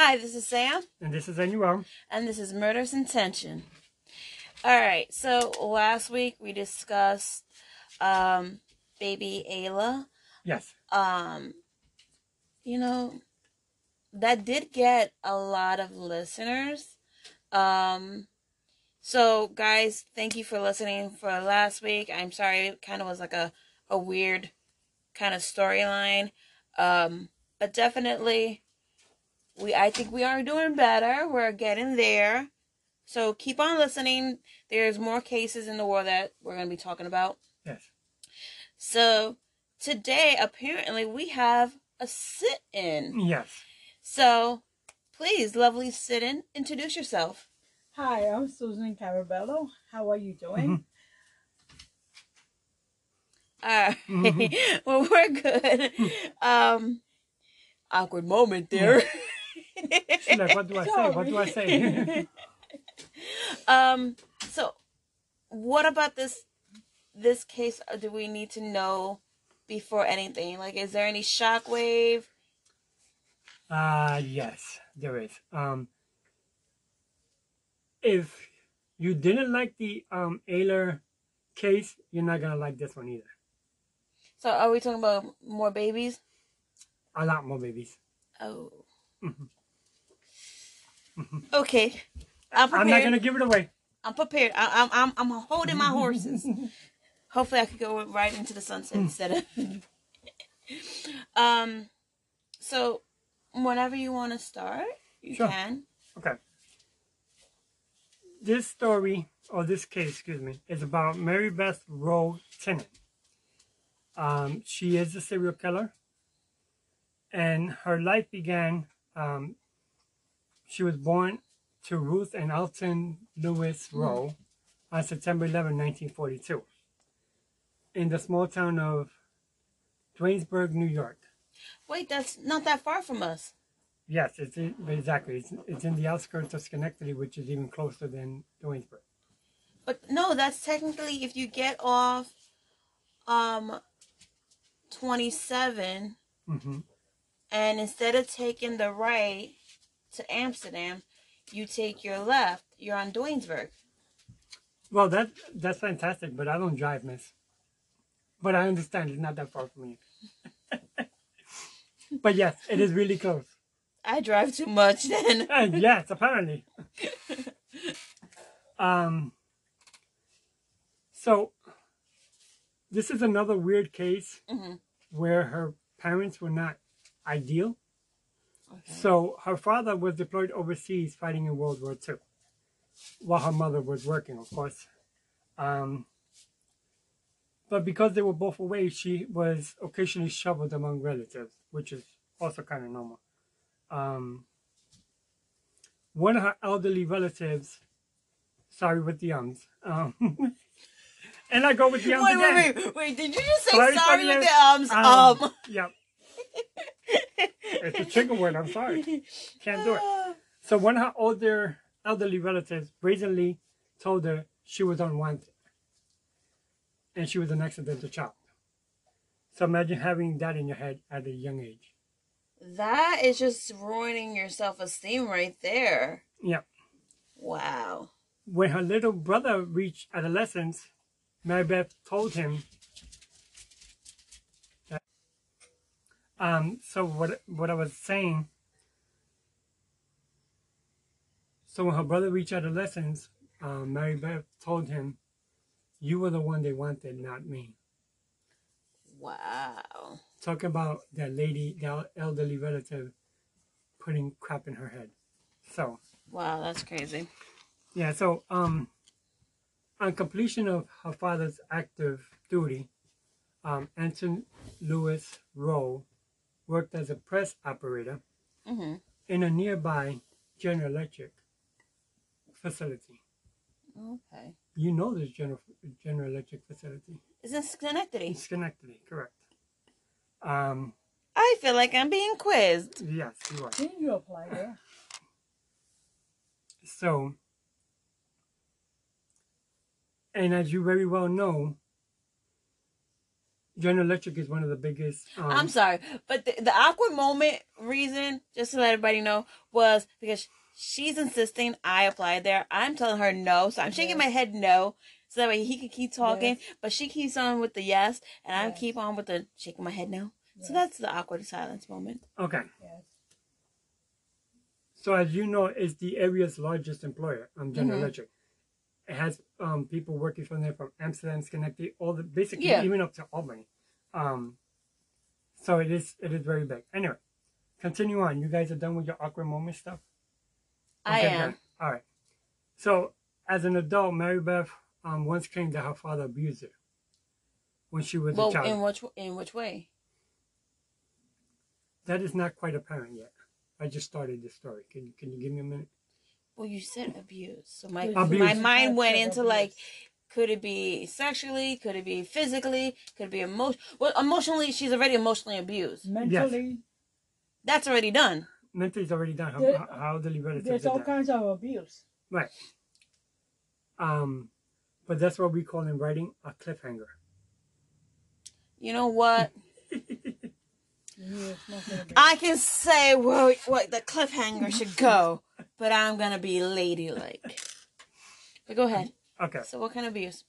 Hi, this is Sam. And this is Anuel. And this is Murder's Intention. Alright, so last week we discussed baby Ayla. Yes. You know, that did get a lot of listeners. So guys, thank you for listening for last week. I'm sorry, it kind of was like a weird kind of storyline. But definitely I think we are doing better. We're getting there. So keep on listening. There's more cases in the world that we're going to be talking about. Yes. So today, apparently, we have a sit-in. Yes. So please, lovely sit-in, introduce yourself. Hi, I'm Susan Carabello. How are you doing? All right. Well, we're good. Awkward moment there. She's like, what do I say? What do I say? So what about this case do we need to know before anything? Like, is there any shockwave? Yes, there is. If you didn't like the Ayler case, you're not gonna like this one either. So are we talking about more babies? A lot more babies. Oh. Okay. I'm prepared. I'm not gonna give it away. I'm prepared. I'm holding my horses. Hopefully I could go right into the sunset instead of so whenever you want to start, you Sure. can. Okay. This story, or this case, excuse me, is about Mary Beth Rowe Tennant. She is a serial killer, and her life began. She was born to Ruth and Alton Lewis Rowe on September 11, 1942, in the small town of Duanesburg, New York. Wait, that's not that far from us. Yes, exactly. It's in the outskirts of Schenectady, which is even closer than Duanesburg. But no, that's technically if you get off 27 and instead of taking the right to Amsterdam, you take your left, you're on Duanesburg. Well, that's fantastic, but I don't drive, miss. But I understand it's not that far from you. But yes, it is really close. I drive too much then. Yes, apparently. So this is another weird case where her parents were not ideal. Okay. So her father was deployed overseas fighting in World War II, while her mother was working, of course. But because they were both away, she was occasionally shoveled among relatives, which is also kind of normal. One of her elderly relatives, sorry with the and I go with the again. Wait, did you just say sorry with the Yep. It's a trigger word, I'm sorry. Can't do it. So one of her elderly relatives brazenly told her she was unwanted. And she was an accidental child. So imagine having that in your head at a young age. That is just ruining your self-esteem right there. Yep. Wow. When her little brother reached adolescence, Mary Beth told him that, so what I was saying, so when her brother reached adolescence, Mary Beth told him, you were the one they wanted, not me. Wow. Talk about that lady, that elderly relative, putting crap in her head. So. Wow, that's crazy. Yeah, so on completion of her father's active duty, Anton Lewis Rowe worked as a press operator in a nearby General Electric facility. Okay. You know this General Electric facility. It's in Schenectady. In Schenectady, correct. I feel like I'm being quizzed. Yes, you are. Didn't you apply there? So, and as you very well know, General Electric is one of the biggest. I'm sorry, but the awkward moment reason, just to let everybody know, was because she's insisting I apply there. I'm telling her no, so I'm shaking my head no, so that way he can keep talking. Yes. But she keeps on with the yes, and I Yes. keep on with the shaking my head no. So Yes. that's the awkward silence moment. Okay. Yes. So as you know, it's the area's largest employer, General Mhm. Electric. It has people working from there from Amsterdam, Schenectady, all the basically Yeah. even up to Albany. So it is very big. Anyway, continue on. You guys are done with your awkward moment stuff? I am. good. All right. So as an adult, Mary Beth once claimed that her father abused her when she was a Well, child. in which way? That is not quite apparent yet. I just started the story. Can you give me a minute? Well, you said abuse, so my Abuse. my mind went Types of into like, abuse. could it be sexually? Could it be physically? Could it be emotion? Well, emotionally, she's already emotionally abused. Mentally, That's already done. Mentally is already done. There- Her elderly relatives there's did all that. kinds of abuse. Right. But that's what we call in writing a cliffhanger. You know what? Yes, nothing abuse. I can say where what the cliffhanger should go, but I'm gonna be ladylike. But go ahead. Okay. So, what kind of abuse?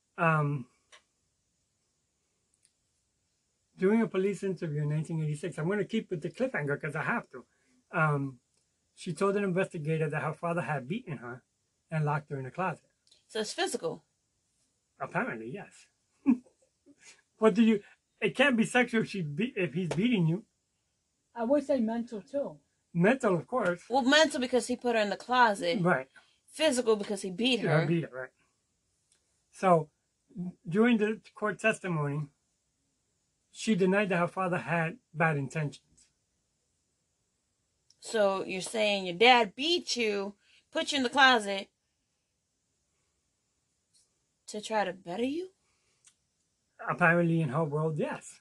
During a police interview in 1986, I'm going to keep with the cliffhanger because I have to. She told an investigator that her father had beaten her and locked her in a closet. So it's physical. Apparently, yes. What do you? It can't be sexual if he's beating you. I would say mental too. Mental, of course. Well, mental because he put her in the closet. Right. Physical because he beat her. Beat her, right. So, during the court testimony, she denied that her father had bad intentions. So you're saying your dad beat you, put you in the closet to try to better you? Apparently, in her world, yes.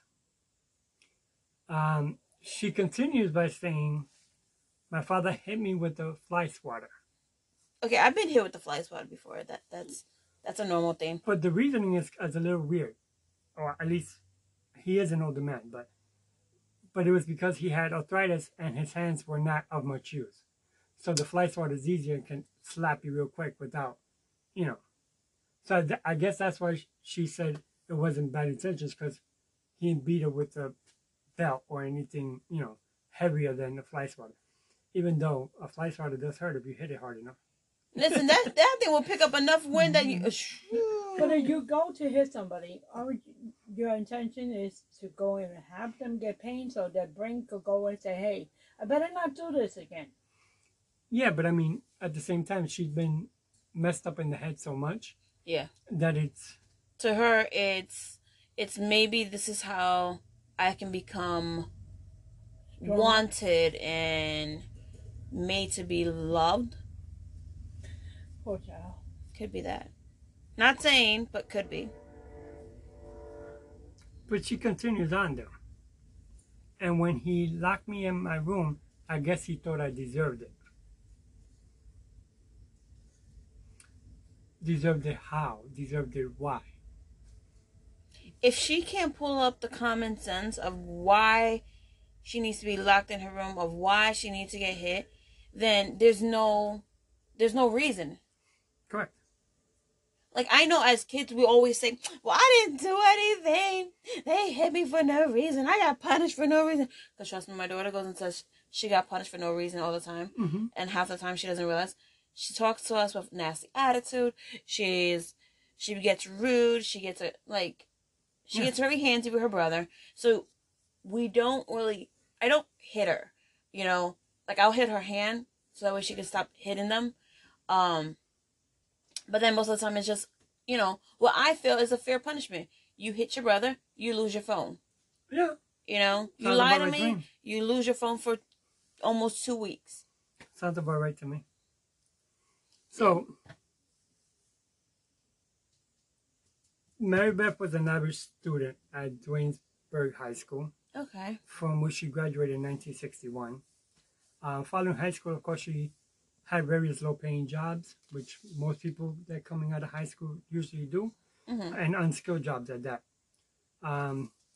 She continues by saying, "My father hit me with a fly swatter." Okay, I've been hit with the fly swatter before. That's a normal thing. But the reasoning is a little weird, or at least he is an older man. But it was because he had arthritis and his hands were not of much use. So the fly swatter is easier and can slap you real quick without, you know. So I guess that's why she said it wasn't bad intentions, because he didn't beat her with a belt or anything, heavier than a fly swatter. Even though a fly swatter does hurt if you hit it hard enough. Listen, that thing will pick up enough wind that you. But if you go to hit somebody, your intention is to go in and have them get pain so their brain could go and say, hey, I better not do this again. Yeah, but I mean, at the same time, she's been messed up in the head so much. Yeah. That it's. To her, it's maybe this is how I can become wanted and made to be loved. Poor child. Could be that. Not saying, but could be. But she continues on though. And when he locked me in my room, I guess he thought I deserved it. Deserved it how? Deserved it why? If she can't pull up the common sense of why she needs to be locked in her room, of why she needs to get hit, then there's no reason. Correct. Like, I know as kids we always say, well, I didn't do anything. They hit me for no reason. I got punished for no reason. Because trust me, my daughter goes and says she got punished for no reason all the time. Mm-hmm. And half the time she doesn't realize. She talks to us with nasty attitude. She gets rude. She gets gets very handsy with her brother. So I don't hit her. Like I'll hit her hand so that way she can stop hitting them. But then most of the time it's just, what I feel is a fair punishment. You hit your brother, you lose your phone. Yeah. You Sounds lie about to right me, to me. you lose your phone for almost 2 weeks. Sounds about right to me. So, Mary Beth was an average student at Dwaynesburg High School, Okay. from which she graduated in 1961. Following high school, of course, she had various low-paying jobs, which most people that coming out of high school usually do, Mm-hmm. and unskilled jobs at that.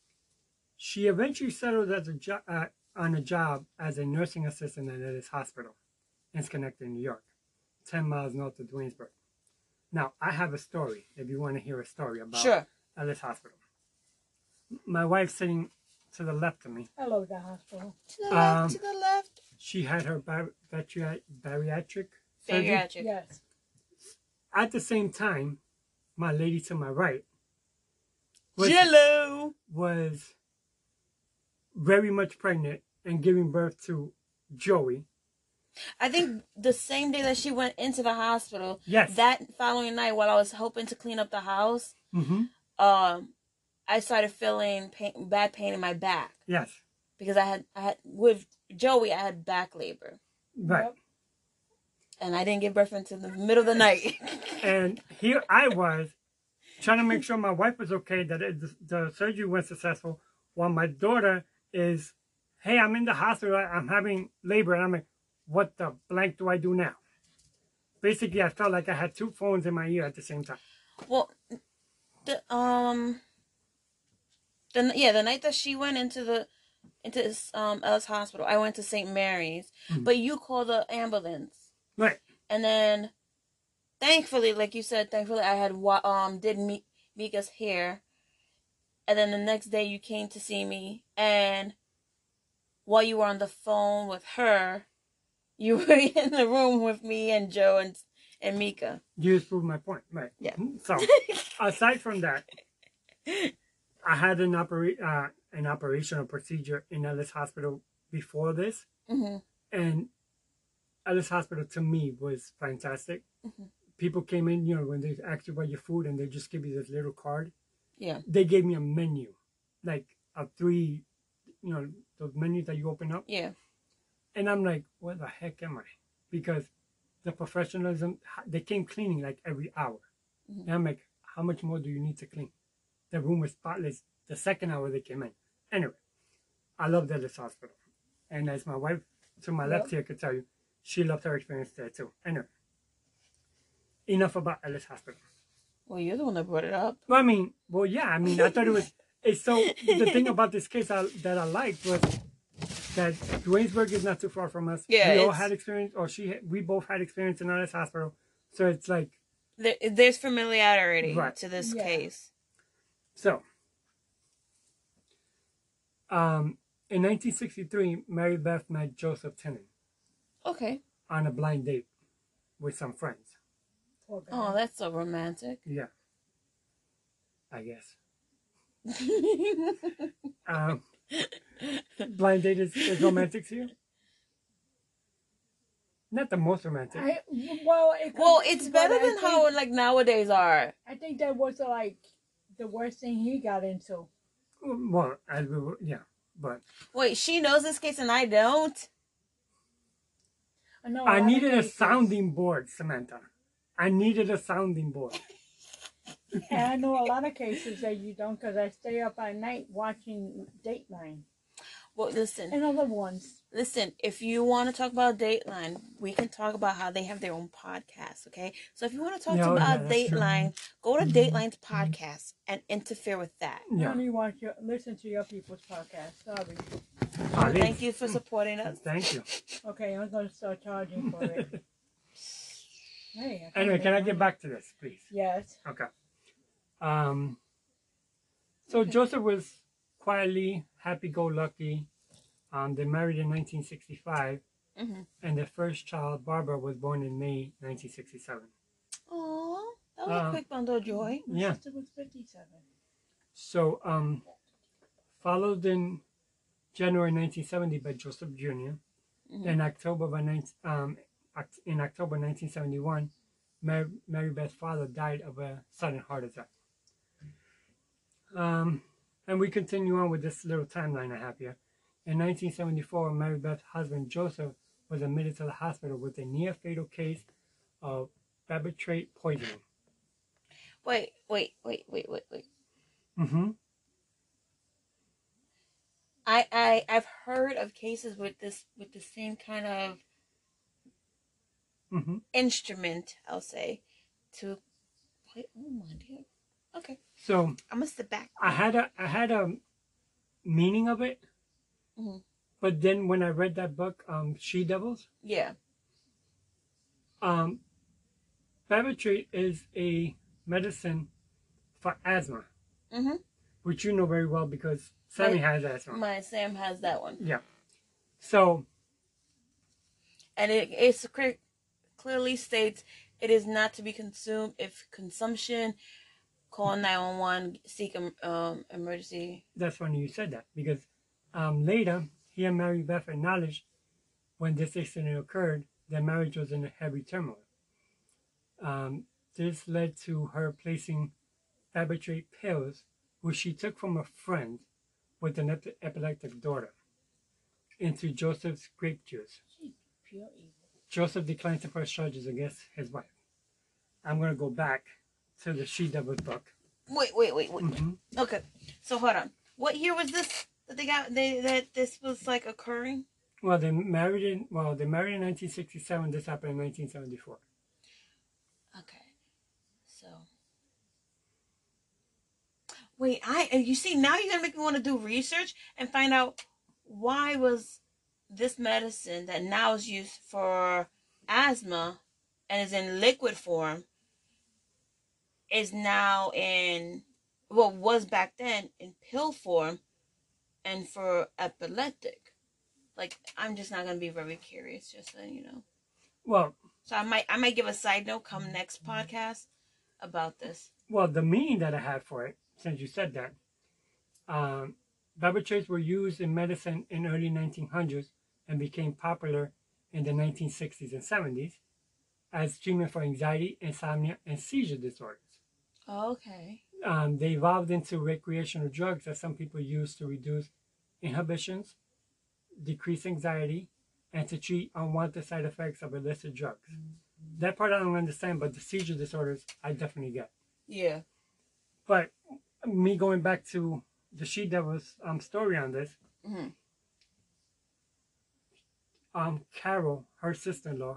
She eventually settled as on a job as a nursing assistant at Ellis Hospital in Schenectady, New York, 10 miles north of Dwaynesburg. Now, I have a story, if you want to hear a story about Sure. Ellis Hospital. My wife's sitting to the left of me. I love the hospital. To the left, to the left. She had her bariatric surgery. Bariatric. Yes. At the same time, my lady to my right was, Jello. was very much pregnant and giving birth to Joey. I think the same day that she went into the hospital, Yes. that following night while I was helping to clean up the house, Mm-hmm. I started feeling bad pain in my back Yes. because I had with Joey I had back labor Right. Yep. and I didn't give birth until the middle of the night. And here I was trying to make sure my wife was okay, that the surgery was successful, while my daughter is, hey, I'm in the hospital, I'm having labor, and I'm like, what the blank do I do now? Basically, I felt like I had two phones in my ear at the same time. Well, the night that she went into Ellis Hospital, I went to St. Mary's, but you called the ambulance, Right. and then thankfully, like you said, I had did Mika's hair, and then the next day you came to see me, and while you were on the phone with her, you were in the room with me and Joe and Mika. You just proved my point. Right. Yeah. So, aside from that, I had an operational procedure in Ellis Hospital before this, Mm-hmm. and Ellis Hospital to me was fantastic. Mm-hmm. People came in, when they ask you about your food and they just give you this little card. Yeah. They gave me a menu, like of 3, those menus that you open up. Yeah. And I'm like, where the heck am I? Because the professionalism, they came cleaning like every hour. Mm-hmm. And I'm like, how much more do you need to clean? The room was spotless the second hour they came in. Anyway, I loved Ellis Hospital. And as my wife to my left here could tell you, she loved her experience there too. Anyway, enough about Ellis Hospital. Well, you're the one that brought it up. Well, I thought it was, it's so, the thing about this case that I liked was that Dwaynesburg is not too far from us. Yeah, We all had experience, we both had experience in Ellis Hospital. So it's like, There's familiarity Right. to this Yeah. case. so. In 1963, Mary Beth met Joseph Tennant Okay. on a blind date with some friends. Poor guy. Oh, that's so romantic. Yeah. I guess. Blind date is romantic to you? Not the most romantic. Well, it's better but I than how think- like nowadays are. I think that was like the worst thing he got into. Well, as we were, yeah, but Wait, she knows this case and I don't. I know. I lot of needed a cases. sounding board, Samantha. I needed a sounding board. And I know a lot of cases that you don't, because I stay up at night watching Dateline Well, listen. and other ones. Listen, if you want to talk about Dateline, we can talk about how they have their own podcast, okay? So if you want to talk Yeah, oh, about yeah, that's true. Dateline, go to Dateline's podcast and interfere with that. I Yeah. only listen to your people's podcast. Sorry. Thank you for supporting us. Thank you. Okay, I'm going to start charging for it. Hey, Anyway, can I get back to this, please? Yes. Okay. So Joseph was quietly happy-go-lucky. They married in 1965, Mm-hmm. and their first child, Barbara, was born in May 1967. Aw, that was a quick bundle of joy. My Yeah. sister was 57. So, followed in January 1970 by Joseph Jr. Mhm. In October 1971, Mary Beth's father died of a sudden heart attack. And we continue on with this little timeline I have here. In 1974, Mary Beth's husband Joseph was admitted to the hospital with a near-fatal case of barbiturate poisoning. Wait. Mm-hmm. I've heard of cases with the same kind of Mm-hmm. instrument, I'll say, to play. Oh my dear. Okay, So I'm gonna sit back. I had a meaning of it. Mhm. But then when I read that book, She Devils, Yeah. Babitrate is a medicine for asthma, Mm-hmm. which you know very well because Sammy has asthma. My Sam has that one. Yeah. So, And clearly states it is not to be consumed. If consumption, call 911, seek emergency. that's funny you said that because later he and Mary Beth acknowledged when this accident occurred, their marriage was in a heavy turmoil. This led to her placing Babitrate pills, which she took from a friend with an epileptic daughter, into Joseph's grape juice. She's pure evil. Joseph declined to press charges against his wife. I'm going to go back to the She Devils book. Wait. Mhm. Okay, so hold on. What year was this that that this was like occurring? Well, they married in 1967. This happened in 1974. Okay, so wait, you see now you're gonna make me want to do research and find out why was this medicine that now is used for asthma and is in liquid form is now in was back then in pill form and for epileptic. Like I'm just not gonna be very curious, just so you know. Well, So I might give a side note come next podcast about this. well, the meaning that I had for it, since you said that, barbiturates were used in medicine in early 1900s and became popular in the 1960s and 70s as treatment for anxiety, insomnia, and seizure disorders. Okay. They evolved into recreational drugs that some people use to reduce inhibitions, decrease anxiety, and to treat unwanted side effects of illicit drugs. That part I don't understand, but the seizure disorders I definitely get. Yeah. But me going back to the She Devils story on this, Mm-hmm. Carol, her sister-in-law,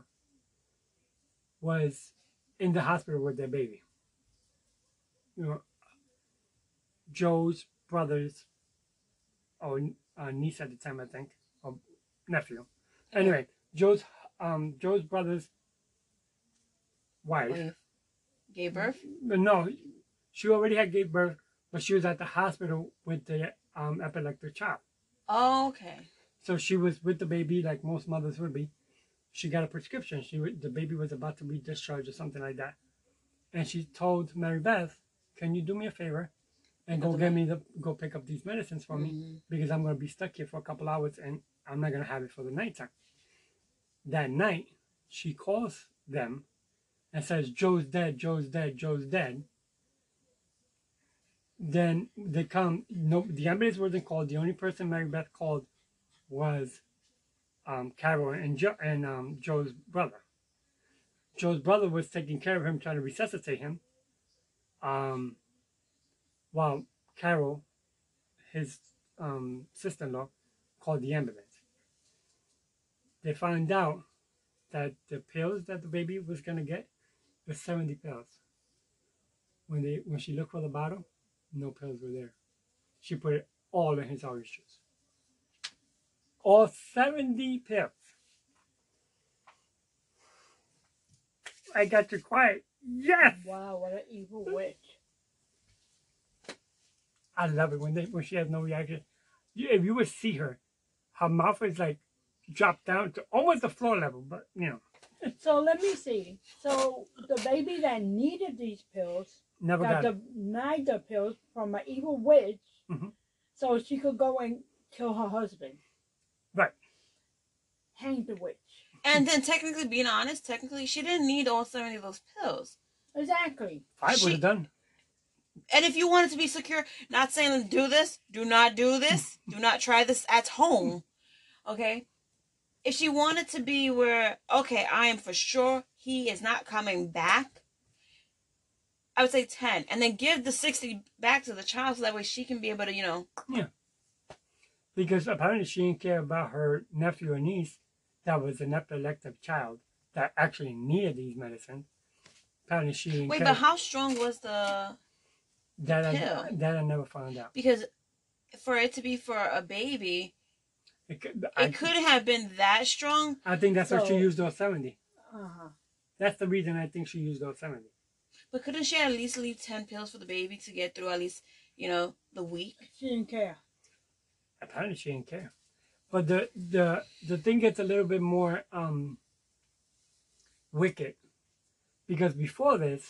was in the hospital with their baby. You know, Joe's brother's or niece at the time, I think, or nephew. Anyway, Joe's brother's wife. Wait. Gave birth? No, she already had gave birth, but she was at the hospital with the epileptic child. Oh, okay. So she was with the baby, like most mothers would be. She got a prescription. The baby was about to be discharged or something like that, and she told Mary Beth, "Can you do me a favor and go pick up these medicines for me because I'm going to be stuck here for a couple hours and I'm not going to have it for the nighttime." That night, she calls them and says, "Joe's dead, Joe's dead, Joe's dead." Then they come. No, the ambulance wasn't called. The only person Mary Beth called was Carol and Joe's brother. Joe's brother was taking care of him, trying to resuscitate him, while Carol, his sister-in-law, called the ambulance. They found out that the pills that the baby was gonna get was 70 pills. When she looked for the bottle, no pills were there. She put it all in his orange juice. All 70 pills. I got you quiet. Yes. Wow, what an evil witch. I love it when she has no reaction. If you would see her mouth is like dropped down to almost the floor level, but you know. So let me see. So the baby that needed these pills Never got got it. denied the pills from an evil witch, Mhm. so she could go and kill her husband. Right. Hang the witch. And then technically, being honest, she didn't need all 70 of those pills. Exactly. 5 would have done. And if you wanted to be secure, not saying do this, do not do this, do not try this at home. Okay? If she wanted to be where, okay, I am for sure he is not coming back, I would say 10. And then give the 60 back to the child so that way she can be able to, Yeah. Because apparently she didn't care about her nephew or niece that was an epileptic child that actually needed these medicines. Apparently she didn't Wait, care. but how strong was the that pill? I never found out. Because for it to be for a baby, I, it couldn't have been that strong. I think that's why she So- used those 70. Uh-huh. That's the reason I think she used those 70. But couldn't she at least leave 10 pills for the baby to get through at least, you know, the week? She didn't care. Apparently she didn't care. But the thing gets a little bit more wicked, because before this,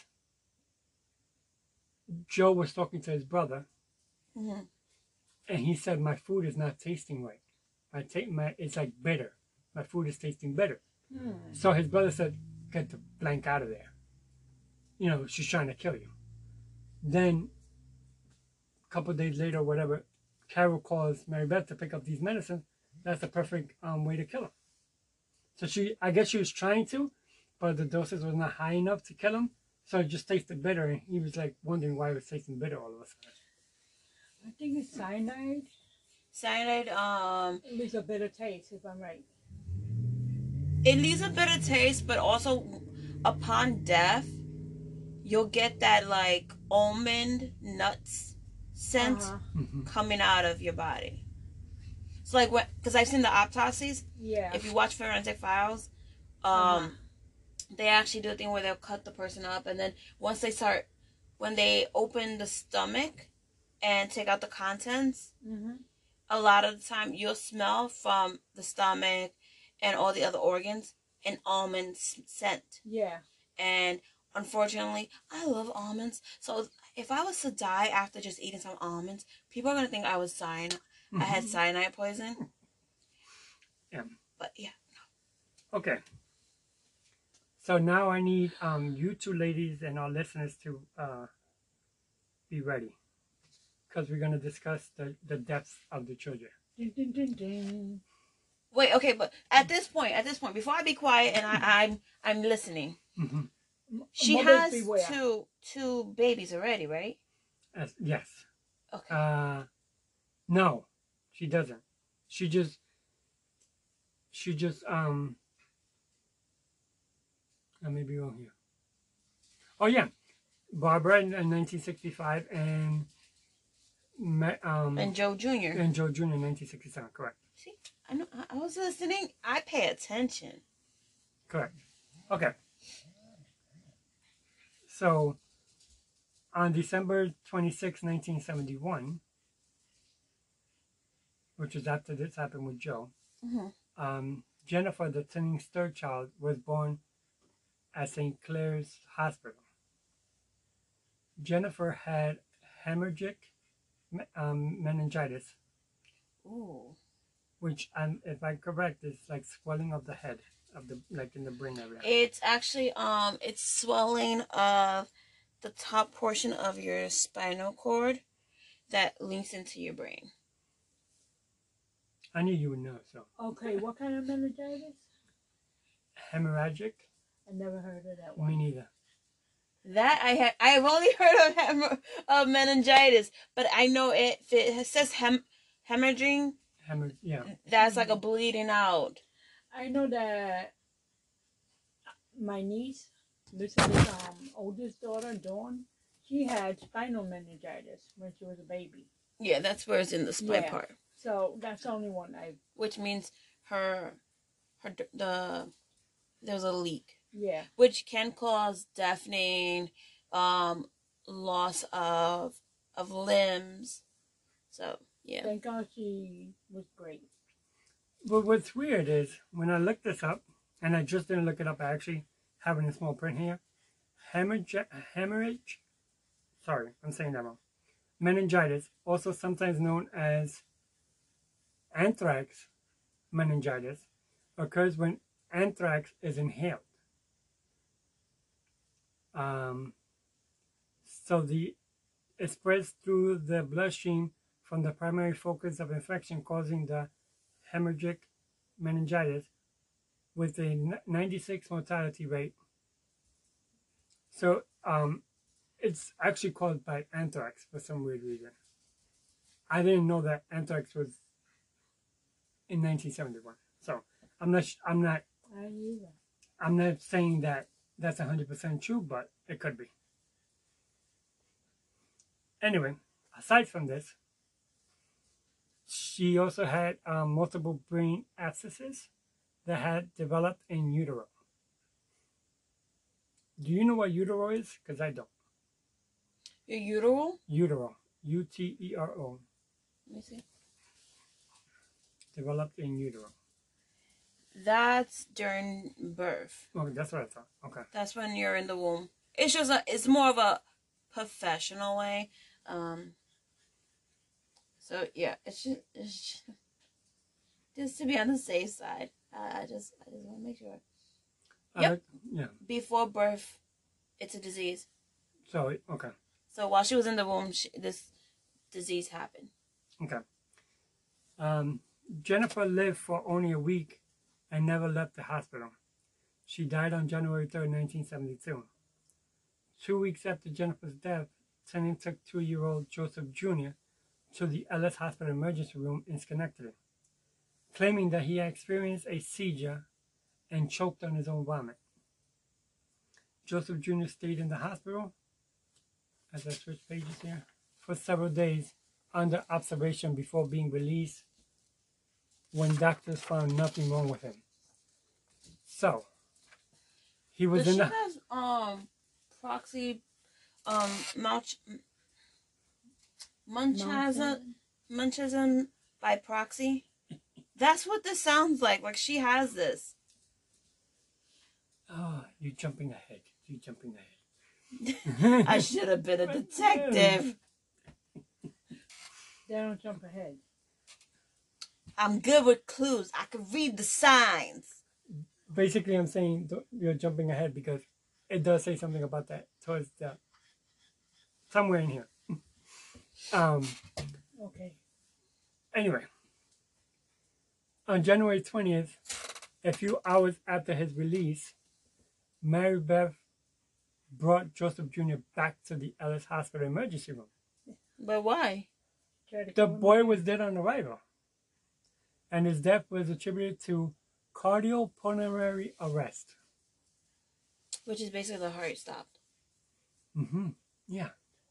Joe was talking to his brother, Mm-hmm. and he said, "My food is not tasting right. It's like bitter. My food is tasting bitter." So his brother said, "Get the blank out of there. You know, she's trying to kill you." Then, a couple of days later, whatever, Carol calls Mary Beth to pick up these medicines. That's the perfect way to kill him. So I guess she was trying to, but the doses was not high enough to kill him. So it just tasted bitter, and he was like wondering why it was tasting bitter all of a sudden. I think it's cyanide. Cyanide, It leaves a bitter taste, if I'm right. it leaves a bitter taste, but also upon death, you'll get that like almond nuts scent Uh-huh. coming out of your body. So like because I've seen the autopsies. Yeah. If you watch Forensic Files, Uh-huh. they actually do a thing where they'll cut the person up, and then when they open the stomach and take out the contents, Mm-hmm. a lot of the time you'll smell from the stomach and all the other organs an almond scent. Yeah. And unfortunately, I love almonds. So if I was to die after just eating some almonds, people are gonna think I was I had cyanide poison. Yeah. But yeah. Okay. So now I need you two ladies and our listeners to be ready, because we're going to discuss the deaths of the children. Dun, dun, dun, dun. Wait, okay, but at this point, before I be quiet and I'm listening, Mm-hmm. she Mothers has beware. two babies already, right? Yes. Okay. No, she doesn't. She just I may be wrong here. Oh yeah, Barbara in 1965 and And Joe Jr. and Joe Jr. in 1967. Correct. See, I know I was listening. I pay attention. Correct. Okay. So on December 26, 1971, which is after this happened with Joe, Jennifer, the Tenning's third child, was born at St. Clair's Hospital. Jennifer had hemorrhagic meningitis, Ooh. which, if I'm correct, is like swelling of the head, like in the brain area. It's actually it's swelling of the top portion of your spinal cord that links into your brain. I knew you would know. So Okay, what kind of meningitis? hemorrhagic. I never heard of that Me one. neither. That I've only heard of meningitis, but I know if it says hemorrhaging, Yeah. that's like a bleeding out. I know that my niece, Lucy's oldest daughter, Dawn, she had spinal meningitis when she was a baby. Yeah, that's where it's in the spine Yeah. part, So that's the only one which means there's a leak, yeah. which can cause deafening, loss of limbs. So yeah. Thank God she was great. But what's weird is when I looked this up, and I just didn't look it up, I actually have it in small print here. Hemorrhage, sorry, I'm saying that wrong. Meningitis, also sometimes known as anthrax meningitis, occurs when anthrax is inhaled. So it spreads through the bloodstream from the primary focus of infection, causing the hemorrhagic meningitis with a 96 mortality rate. So it's actually caused by anthrax for some weird reason. I didn't know that anthrax was in 1971. So I'm not I knew that. I'm not saying that that's 100% true, but it could be. Anyway, aside from this, She also had multiple brain abscesses that had developed in utero. Do you know what utero is? Because I don't. Your utero? Utero. Utero. Let me see. Developed in utero. That's during birth. Okay, that's what I thought. Okay. That's when you're in the womb. It's just it's more of a professional way. So yeah, it's just to be on the safe side. I just want to make sure. Yep. Yeah. Before birth, it's a disease. So, okay. So while she was in the womb, this disease happened. Okay. Jennifer lived for only a week and never left the hospital. She died on January 3rd, 1972. 2 weeks after Jennifer's death, Tennant took 2-year-old Joseph Jr. to the Ellis Hospital emergency room in Schenectady, claiming that he had experienced a seizure and choked on his own vomit. Joseph Jr. stayed in the hospital, as I switch pages here, for several days under observation before being released when doctors found nothing wrong with him. So, he was Does in she the... have proxy Munchausen by proxy? That's what this sounds like. Like she has this. Oh, you're jumping ahead. You're jumping ahead. I should have been a detective. They don't jump ahead. I'm good with clues. I can read the signs. Basically, I'm saying you're jumping ahead because it does say something about that towards the somewhere in here. Okay. Anyway, on January 20th, a few hours after his release, Mary Beth brought Joseph Jr. back to the Ellis Hospital emergency room. But why? The boy was dead on arrival, and his death was attributed to cardiopulmonary arrest. Which is basically the heart stopped. Mm-hmm. Yeah.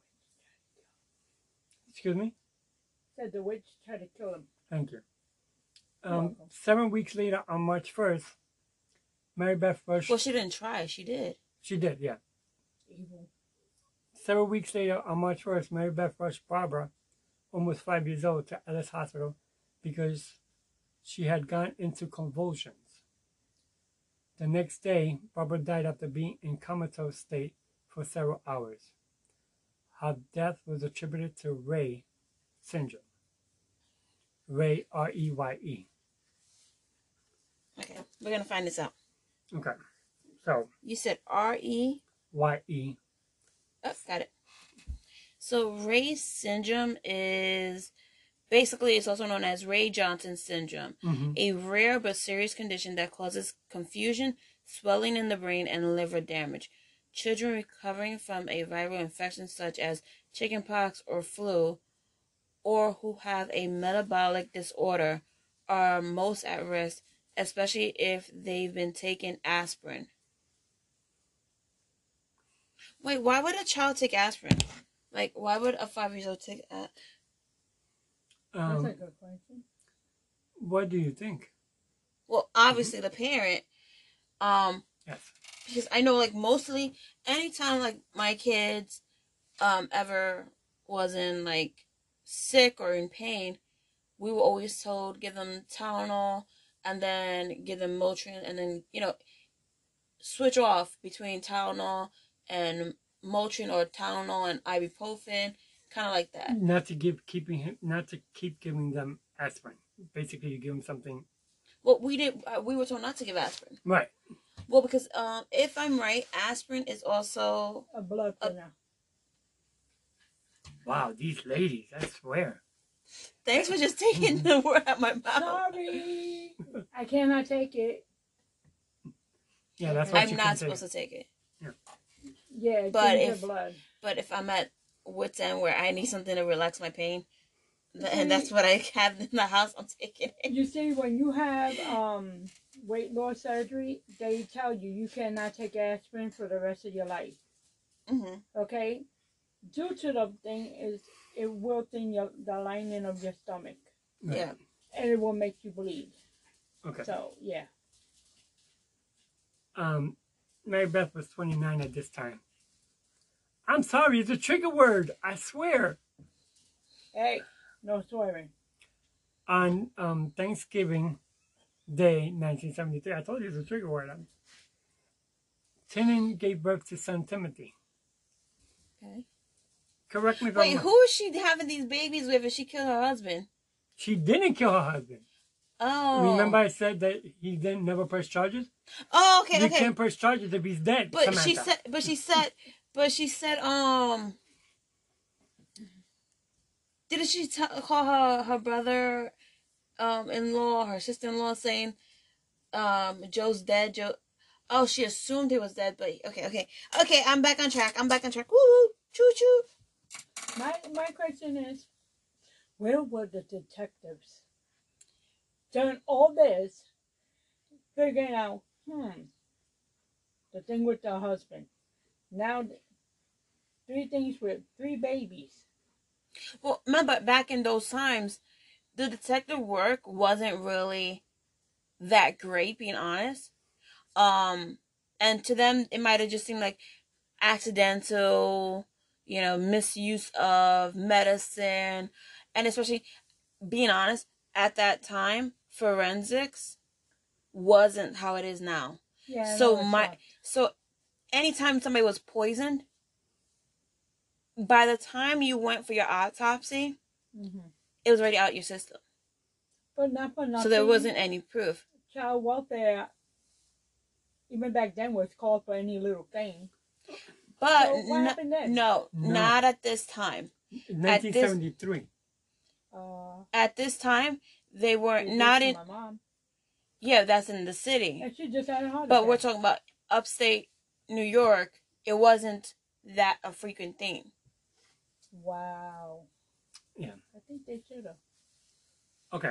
Excuse me? Said the witch tried to kill him. Thank you. Welcome. 7 weeks later, on March 1st, Mary Beth rushed... Well, she didn't try. She did. She did, yeah. Evil. 7 weeks later, on March 1st, Mary Beth rushed Barbara, almost 5 years old, to Ellis Hospital because she had gone into convulsions. The next day, Barbara died after being in comatose state for several hours. Her death was attributed to Reye syndrome. Reye, R-E-Y-E. Okay, we're going to find this out. Okay, so... You said R-E? Y-E. Oh, got it. So Reye syndrome is basically, it's also known as Reye-Johnson syndrome, a rare but serious condition that causes confusion, swelling in the brain, and liver damage. Children recovering from a viral infection such as chickenpox or flu, or who have a metabolic disorder, are most at risk, especially if they've been taking aspirin. Wait, why would a child take aspirin? Like, why would a 5-year-old take That's a good question. What do you think? Well, obviously the parent. Yes. Because I know, like, mostly anytime like my kids ever was in like sick or in pain, we were always told give them Tylenol and then give them Motrin and then switch off between Tylenol and Motrin or Tylenol and ibuprofen, kind of like that. Not to keep giving them aspirin. Basically, you give them something. Well, we were told not to give aspirin. Right. Well, because if I'm right, aspirin is also a blood thinner. Wow, these ladies! I swear. Thanks for just taking the word out my mouth. Sorry, I cannot take it. Yeah, that's what I'm not supposed to take it. Yeah, but blood. But if I'm at wit's end where I need something to relax my pain, and that's what I have in the house, I'm taking it. You see, when you have weight loss surgery, they tell you cannot take aspirin for the rest of your life. Okay, due to the thing is it will thin the lining of your stomach. Right. Yeah. and it will make you bleed. Okay. So yeah. Mary Beth was 29 at this time. I'm sorry, it's a trigger word. I swear. Hey, no swearing. On Thanksgiving Day, 1973, I told you it's a trigger word. Tinnen gave birth to son Timothy. Okay. Correct me if I'm Wait, wrong. who is she having these babies with if she killed her husband? She didn't kill her husband. Oh. Remember I said that he didn't never press charges? Oh, okay, You okay. can't press charges if he's dead, But Samantha. she said, didn't she call her brother, in-law, her sister-in-law, saying, Joe's dead, Joe? Oh, she assumed he was dead, but okay. I'm back on track. Woo, choo choo. My question is, where were the detectives during all this, figuring out, the thing with the husband. Now, 3 things with 3 babies. Well, remember back in those times, the detective work wasn't really that great, being honest. And to them, it might have just seemed like accidental, misuse of medicine, and especially, being honest, at that time, forensics wasn't how it is now. Yeah. So anytime somebody was poisoned, by the time you went for your autopsy, it was already out your system. But not for nothing. So there wasn't any proof. Child welfare, even back then, was called for any little thing. But so what happened then? No, not at this time. 1973. At this time, they were not in. My mom. Yeah, that's in the city. And she just had a heart attack. But we're talking about upstate New York. It wasn't that a frequent thing. Wow. Yeah. I think they should have. Okay.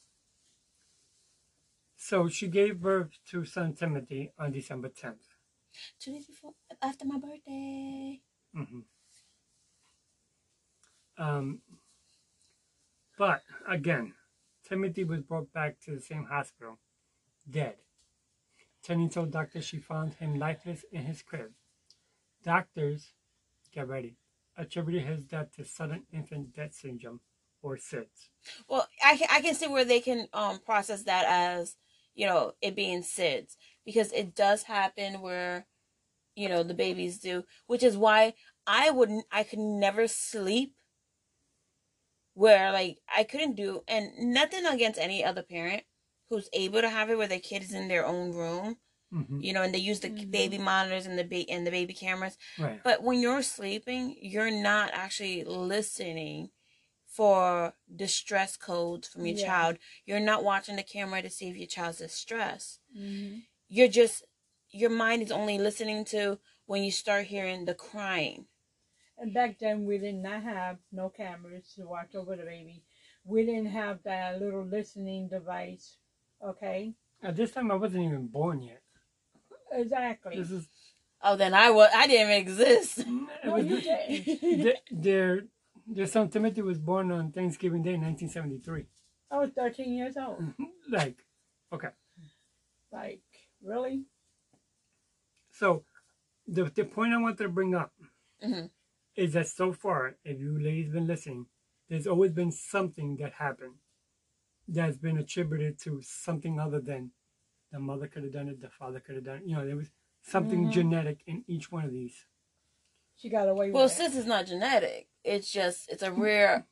So she gave birth to son Timothy on December 10th. 2 days after my birthday. But again, Timothy was brought back to the same hospital, dead. Tenny told doctors she found him lifeless in his crib. Doctors, get ready, attributed his death to sudden infant death syndrome, or SIDS. Well, I can see where they can process that as, it being SIDS, because it does happen where, the babies do, which is why I could never sleep where, like, I couldn't do, and nothing against any other parent who's able to have it where their kid is in their own room, and they use the baby monitors and the baby cameras. Right. But when you're sleeping, you're not actually listening for distress codes from your child. You're not watching the camera to see if your child's distressed. Your mind is only listening to when you start hearing the crying. And back then, we did not have no cameras to watch over the baby. We didn't have that little listening device. Okay? At this time, I wasn't even born yet. Exactly. Then I didn't even exist. No, you didn't. Their son Timothy was born on Thanksgiving Day, 1973. I was 13 years old. Okay. Like, really? So, the point I wanted to bring up is that so far, if you ladies been listening, there's always been something that happened that's been attributed to something other than the mother could have done it, the father could have done it. There was something genetic in each one of these. She got away with it. Well, since it's not genetic, it's a rare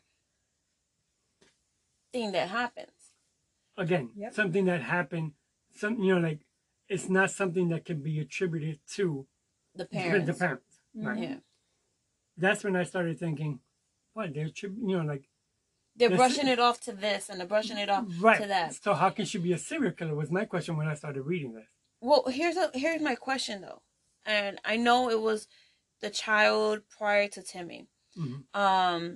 thing that happens. Again, something that happened, it's not something that can be attributed to the parents. The parents. Right. Yeah. That's when I started thinking, what, they're brushing it off to this and they're brushing it off to that. So how can she be a serial killer was my question when I started reading this. Well, here's my question though. And I know it was the child prior to Timmy. Barbara.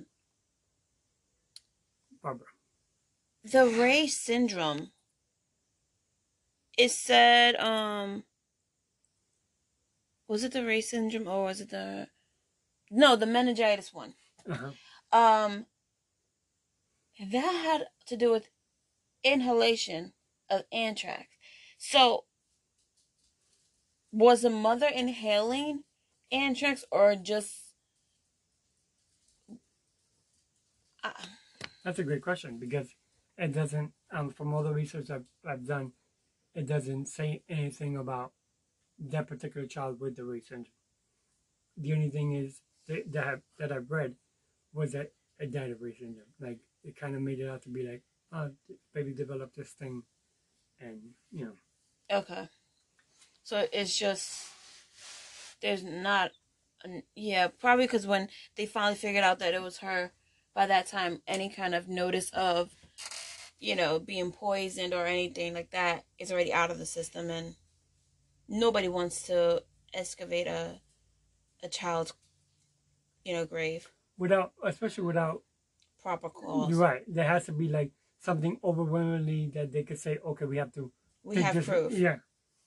The Rey syndrome. It said, was it the Rey syndrome or was it the meningitis one? Uh-huh. That had to do with inhalation of anthrax. So, was the mother inhaling anthrax or just? Uh, That's a great question because it doesn't, from all the research I've done, it doesn't say anything about that particular child with the Rett syndrome. The only thing is that I've read was that it died of Rett syndrome. Like it kind of made it out to be like, oh, baby developed this thing, and okay. So it's just there's not, yeah, probably because when they finally figured out that it was her, by that time any kind of notice of, being poisoned or anything like that is already out of the system, and nobody wants to excavate a child's, grave. especially without, Proper cause. you're right. There has to be like something overwhelmingly that they could say, okay, we have to. We have proof. Yeah.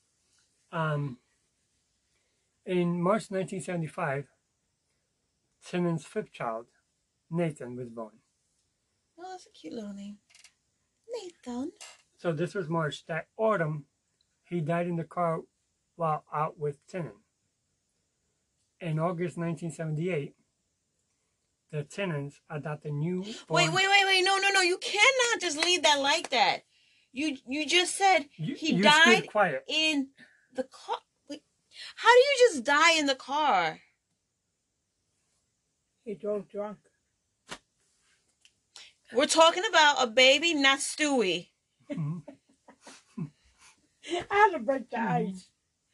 In March 1975, Simmons' fifth child, Nathan, was born. Oh, that's a cute little name. Nathan. So this was March. That autumn, he died in the car while out with Tennant. In August 1978, the Tennants adopted new. Wait! No! You cannot just leave that like that. You just said he died in the car. Wait, how do you just die in the car? He drove drunk. We're talking about a baby, not Stewie. Mm-hmm. I had to break the ice.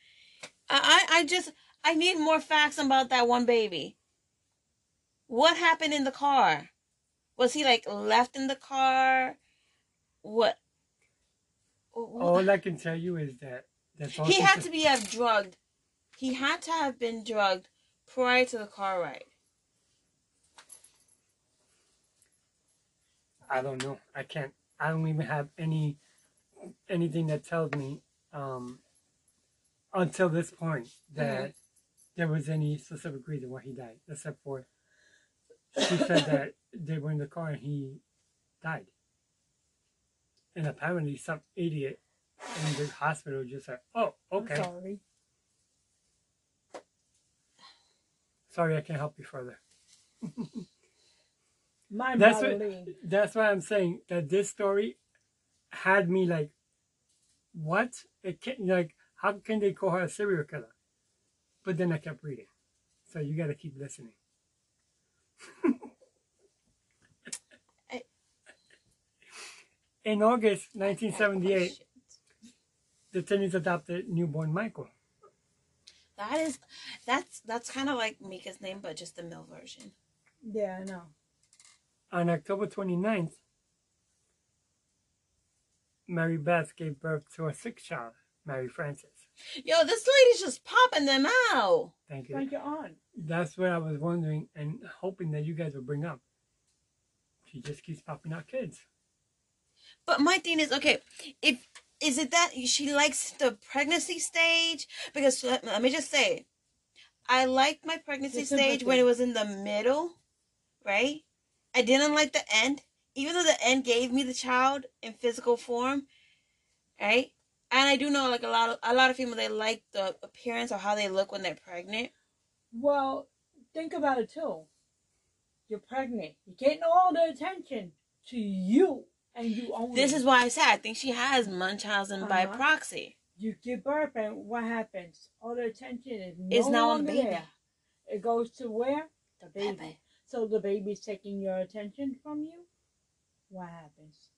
I need more facts about that one baby. What happened in the car? Was he like left in the car? What? All I can tell you is that's all he had to be drugged. He had to have been drugged prior to the car ride. I don't know. I can't. I don't even have anything that tells me until this point that there was any specific reason why he died, except for she said that they were in the car and he died. And apparently some idiot in the hospital just said, oh, okay. I'm sorry. Sorry, I can't help you further. That's why I'm saying that this story had me like, what? It can't, like, how can they call her a serial killer? But then I kept reading. So you got to keep listening. In August 1978, the Tennants adopted newborn Michael. That's kind of like Mika's name, but just the male version. Yeah, I know. On October 29th, Mary Beth gave birth to a sixth child, Mary Frances. Yo, this lady's just popping them out. Thank you. Thank you, Aunt. That's what I was wondering and hoping that you guys would bring up. She just keeps popping out kids. But my thing is, okay, is it that she likes the pregnancy stage? Because let me just say, I liked my pregnancy stage when it was in the middle, right? I didn't like the end, even though the end gave me the child in physical form, right? And I do know, like, a lot of females, they like the appearance or how they look when they're pregnant. Well, think about it too. You're pregnant. You're getting all the attention to you, and you only. This is why I said I think she has Munchausen by proxy. You give birth, and what happens? All the attention is no on the baby. There. It goes to where? The baby. Pepe. So the baby's taking your attention from you. What happens?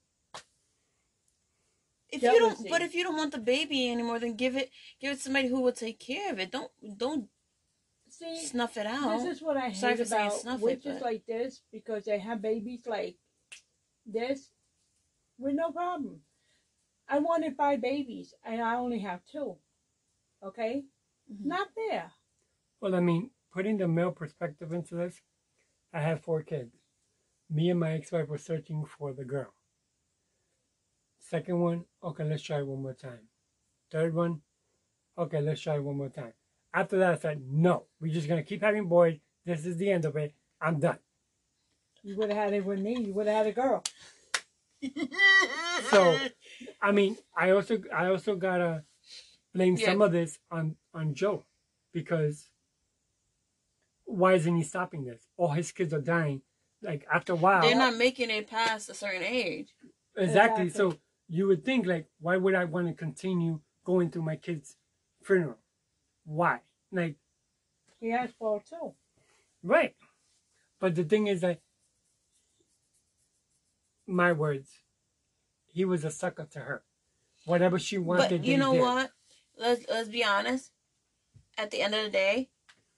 If you don't want the baby anymore, then give it to somebody who will take care of it. Don't snuff it out. This is what I hate about witches like this, because they have babies like this with no problem. I wanted 5 babies and I only have 2. Okay? Mm-hmm. Not fair. Well, I mean, putting the male perspective into this, I have 4 kids. Me and my ex-wife were searching for the girl. Second one, okay, let's try it one more time. Third one, okay, let's try it one more time. After that, I said, no, we're just going to keep having boys. This is the end of it. I'm done. You would have had it with me. You would have had a girl. So, I mean, I also gotta blame some of this on Joe, because why isn't he stopping this? All his kids are dying. Like, after a while, they're not making it past a certain age. Exactly. So you would think, like, why would I want to continue going through my kid's funeral? Why? Like, he has fault too. Right. But the thing is that, my words, he was a sucker to her. Whatever she wanted. But you know what? Let's be honest. At the end of the day,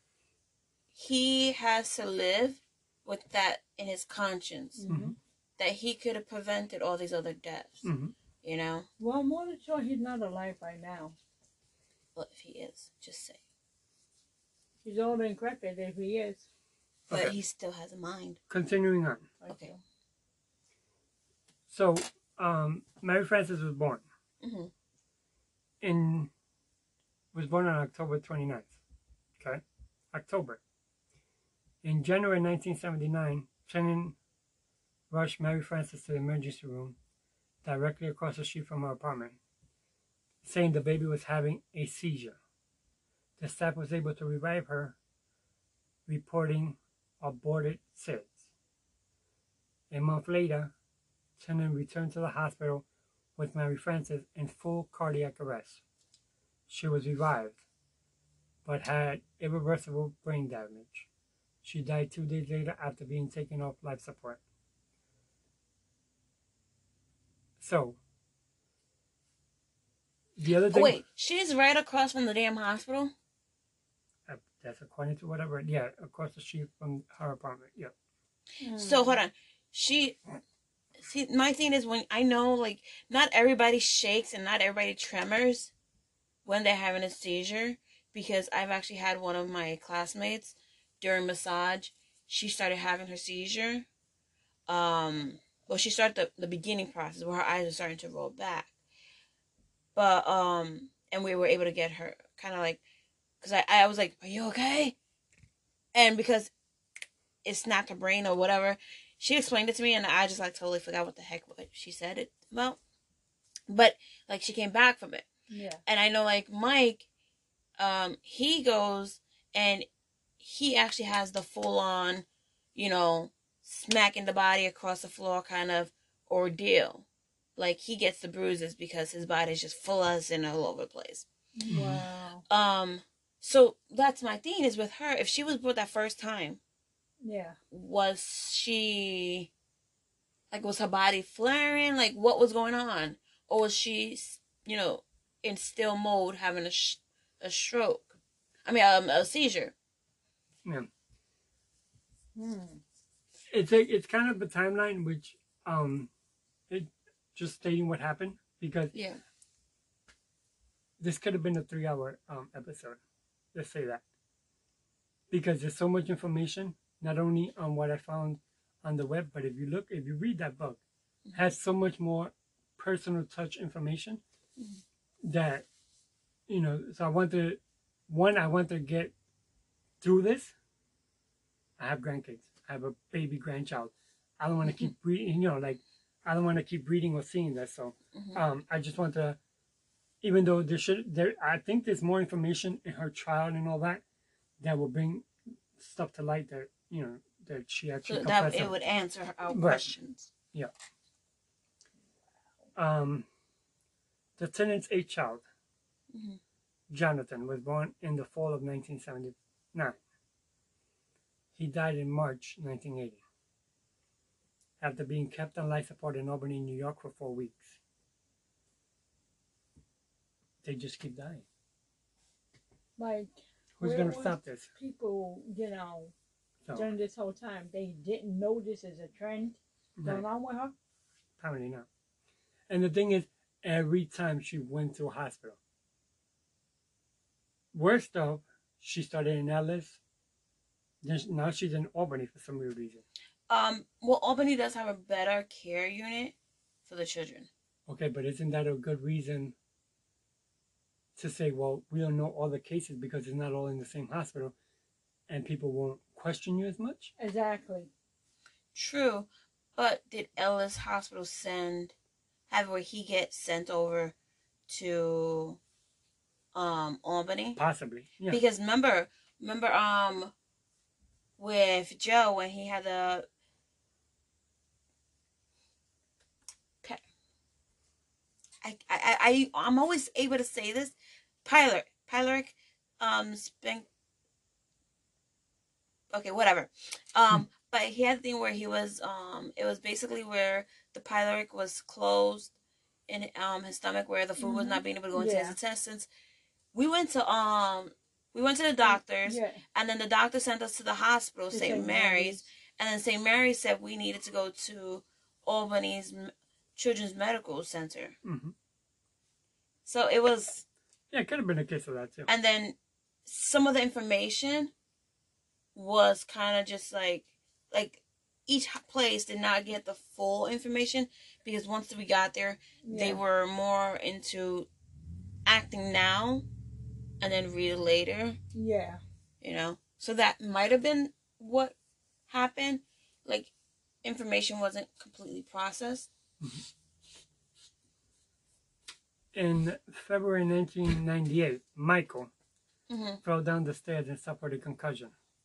he has to live with that in his conscience. Mm-hmm. That he could have prevented all these other deaths. Mm-hmm. You know? Well, I'm more than sure he's not alive right now. Well, if he is, just say. He's old and decrepit if he is. But he still has a mind. Continuing on. Okay. So, Mary Frances was born. Mm-hmm. Was born on October 29th. Okay? October. In January 1979, Shannon rushed Mary Frances to the emergency room directly across the street from her apartment, saying the baby was having a seizure. The staff was able to revive her, reporting aborted SIDS. A month later, Shannon returned to the hospital with Mary Frances in full cardiac arrest. She was revived, but had irreversible brain damage. She died 2 days later after being taken off life support. So, the other thing... Wait, she's right across from the damn hospital? That's according to whatever. Yeah, across the street from her apartment. Yep. So, hold on. See, my thing is, when I know, like, not everybody shakes and not everybody tremors when they're having a seizure, because I've actually had one of my classmates during massage. She started having her seizure. Well, she started the beginning process where her eyes are starting to roll back. But, and we were able to get her kind of like, because I was like, are you okay? And because it snapped her brain or whatever, she explained it to me, and I just like totally forgot what the heck what she said it about. But like, she came back from it. Yeah. And I know, like, Mike, he goes and he actually has the full on, smacking the body across the floor kind of ordeal. Like, he gets the bruises because his body's just full of sin all over the place. Wow. So that's my thing is with her. If she was brought that first time, yeah, was she, like, was her body flaring? Like, what was going on? Or was she, in still mode having a stroke? I mean, a seizure. Yeah. It's kind of a timeline which it just stating what happened, because this could have been a 3-hour episode. Let's say that, because there's so much information, not only on what I found on the web, but if you read that book, it has so much more personal touch information that, so I want to get through this. I have grandkids. I have a baby grandchild. I don't want to keep reading, I don't want to keep reading or seeing that. So, I just want to, even though I think there's more information in her trial and all that will bring stuff to light that, that she actually so that it would answer our questions. Yeah. The tenant's eighth child, Jonathan, was born in the fall of 1979. He died in March 1980 after being kept on life support in Albany, New York for 4 weeks. They just keep dying. Like, who's going to stop this? People, during this whole time, they didn't know this as a trend going on with her? Apparently not. And the thing is, every time she went to a hospital, worst of, she started in Alice. Now she's in Albany for some weird reason. Well, Albany does have a better care unit for the children. Okay, but isn't that a good reason to say, well, we don't know all the cases because it's not all in the same hospital, and people won't question you as much? Exactly. True, But did Ellis Hospital have where he gets sent over to Albany? Possibly, yeah. Because remember with Joe when he had the I'm always able to say this pyloric okay, whatever. But he had a thing where he was it was basically where the pyloric was closed in his stomach, where the food was not being able to go into his intestines. We went to the doctors, and then the doctor sent us to the hospital, St. Mary's, and then St. Mary's said we needed to go to Albany's Children's Medical Center. So it was. Yeah, it could have been a case of that too. And then some of the information was kind of just like each place did not get the full information, because once we got there, they were more into acting now and then read later. Yeah. You know, so that might have been what happened. Like, information wasn't completely processed. In February 1998, Michael fell down the stairs and suffered a concussion.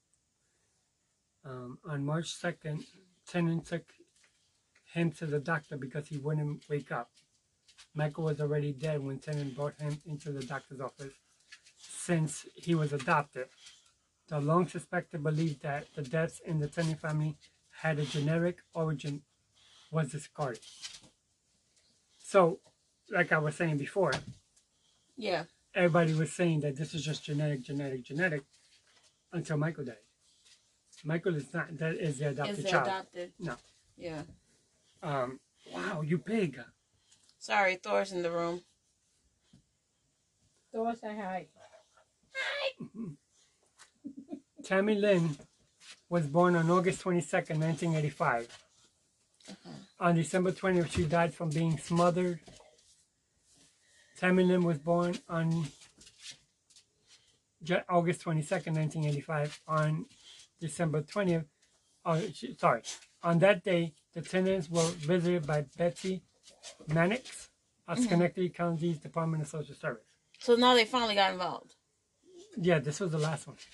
On March 2nd, Tennant took him to the doctor because he wouldn't wake up. Michael was already dead when Tennant brought him into the doctor's office. Since he was adopted, the long suspected belief that the deaths in the Tennant family had a genetic origin was discarded. So, like I was saying before, everybody was saying that this is just genetic, until Michael died. Michael is not, that is the adopted child. Adopted. No. Yeah. Wow, you big. Sorry, Thor's in the room. Thor, say hi. Hi. Tammy Lynn was born on August 22nd, 1985. On December 20th, she died from being smothered. Tammy Lynn was born on August 22nd, 1985. On December 20th, on that day, the Tennants were visited by Betsy Mannix of Schenectady County's Department of Social Service. So now they finally got involved. Yeah, this was the last one.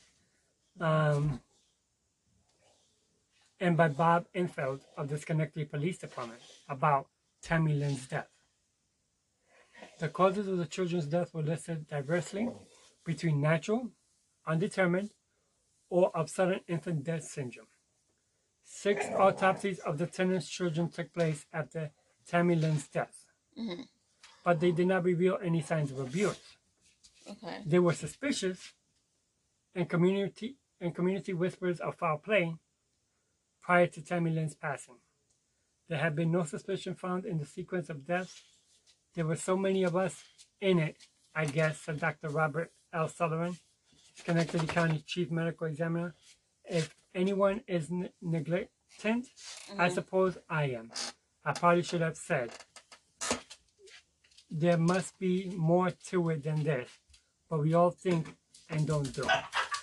And by Bob Infeld of the Schenectady Police Department about Tammy Lynn's death. The causes of the children's death were listed diversely between natural, undetermined, or of sudden infant death syndrome. 6 autopsies of the Tennant's children took place after Tammy Lynn's death, but they did not reveal any signs of abuse. Okay. They were suspicious, and community whispers of foul play prior to Tammy Lynn's passing. There had been no suspicion found in the sequence of deaths. There were so many of us in it, I guess, said Dr. Robert L. Sullivan, Schenectady County Chief Medical Examiner. If anyone is negligent, I suppose I am. I probably should have said, there must be more to it than this, but we all think and don't do.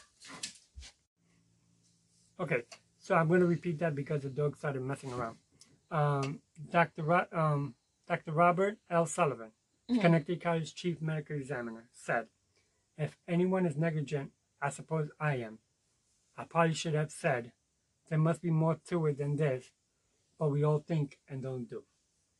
Okay, so I'm going to repeat that because the dog started messing around. Dr. Robert L. Sullivan, Schenectady County's Chief Medical Examiner, said, if anyone is negligent, I suppose I am. I probably should have said, there must be more to it than this, but we all think and don't do.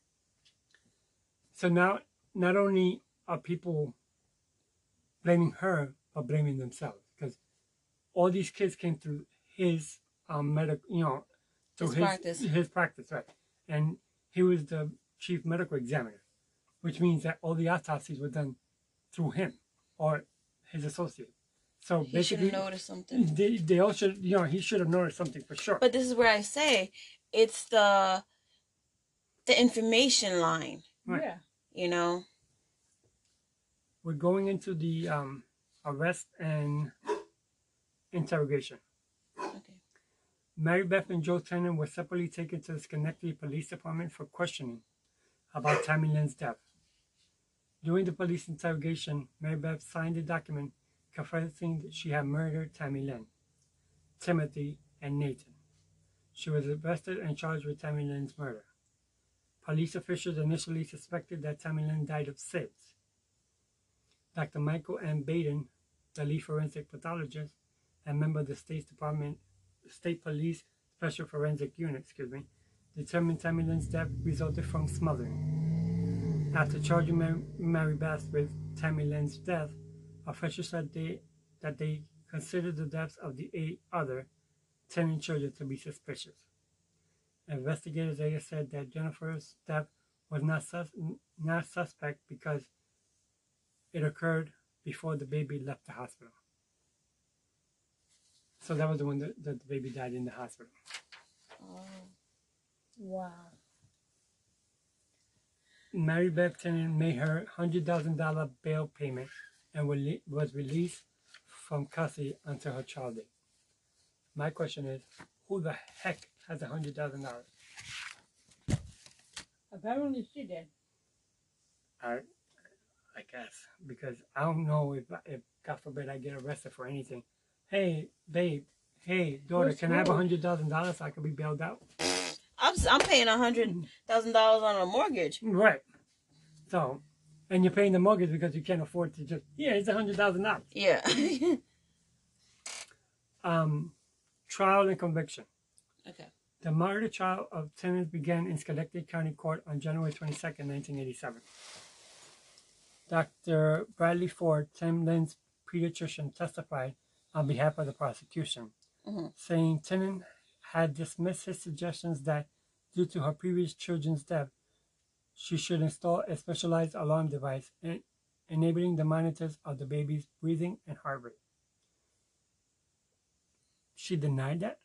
So now, not only are people blaming her, but blaming themselves, because all these kids came through his medical, through his practice, right? And he was the chief medical examiner, which means that all the autopsies were done through him or his associate. So he should have noticed something. They all should, he should have noticed something for sure. But this is where I say it's the information line. Right. Yeah. We're going into the arrest and interrogation. Okay. Mary Beth and Joe Tennant were separately taken to the Schenectady Police Department for questioning about Tammy Lynn's death. During the police interrogation, Mary Beth signed a document confessing that she had murdered Tammy Lynn, Timothy, and Nathan. She was arrested and charged with Tammy Lynn's murder. Police officials initially suspected that Tammy Lynn died of SIDS. Dr. Michael M. Baden, the lead forensic pathologist and member of the State Police Special Forensic Unit, determined Tammy Lynn's death resulted from smothering. After charging Mary Beth with Tammy Lynn's death, officials said that they considered the deaths of the 8 other Tenon children to be suspicious. Investigators later said that Jennifer's death was not suspect because it occurred before the baby left the hospital. So that was the one that the baby died in the hospital. Oh, wow. Mary Beth Tenon made her $100,000 bail payment and was released from custody until her trial date. My question is, who the heck has $100,000? Apparently she did. I guess, because I don't know if God forbid I get arrested for anything. Hey, babe. Hey, daughter, can I have $100,000 so I can be bailed out? I'm paying $100,000 on a mortgage. Right. So, and you're paying the mortgage because you can't afford to just, it's $100,000. Yeah. Trial and conviction. Okay. The murder trial of Tenon began in Schenectady County Court on January 22nd, 1987. Dr. Bradley Ford, Tim Lynn's pediatrician, testified on behalf of the prosecution, saying Tenon had dismissed his suggestions that due to her previous children's death, she should install a specialized alarm device enabling the monitors of the baby's breathing and heart rate. She denied that?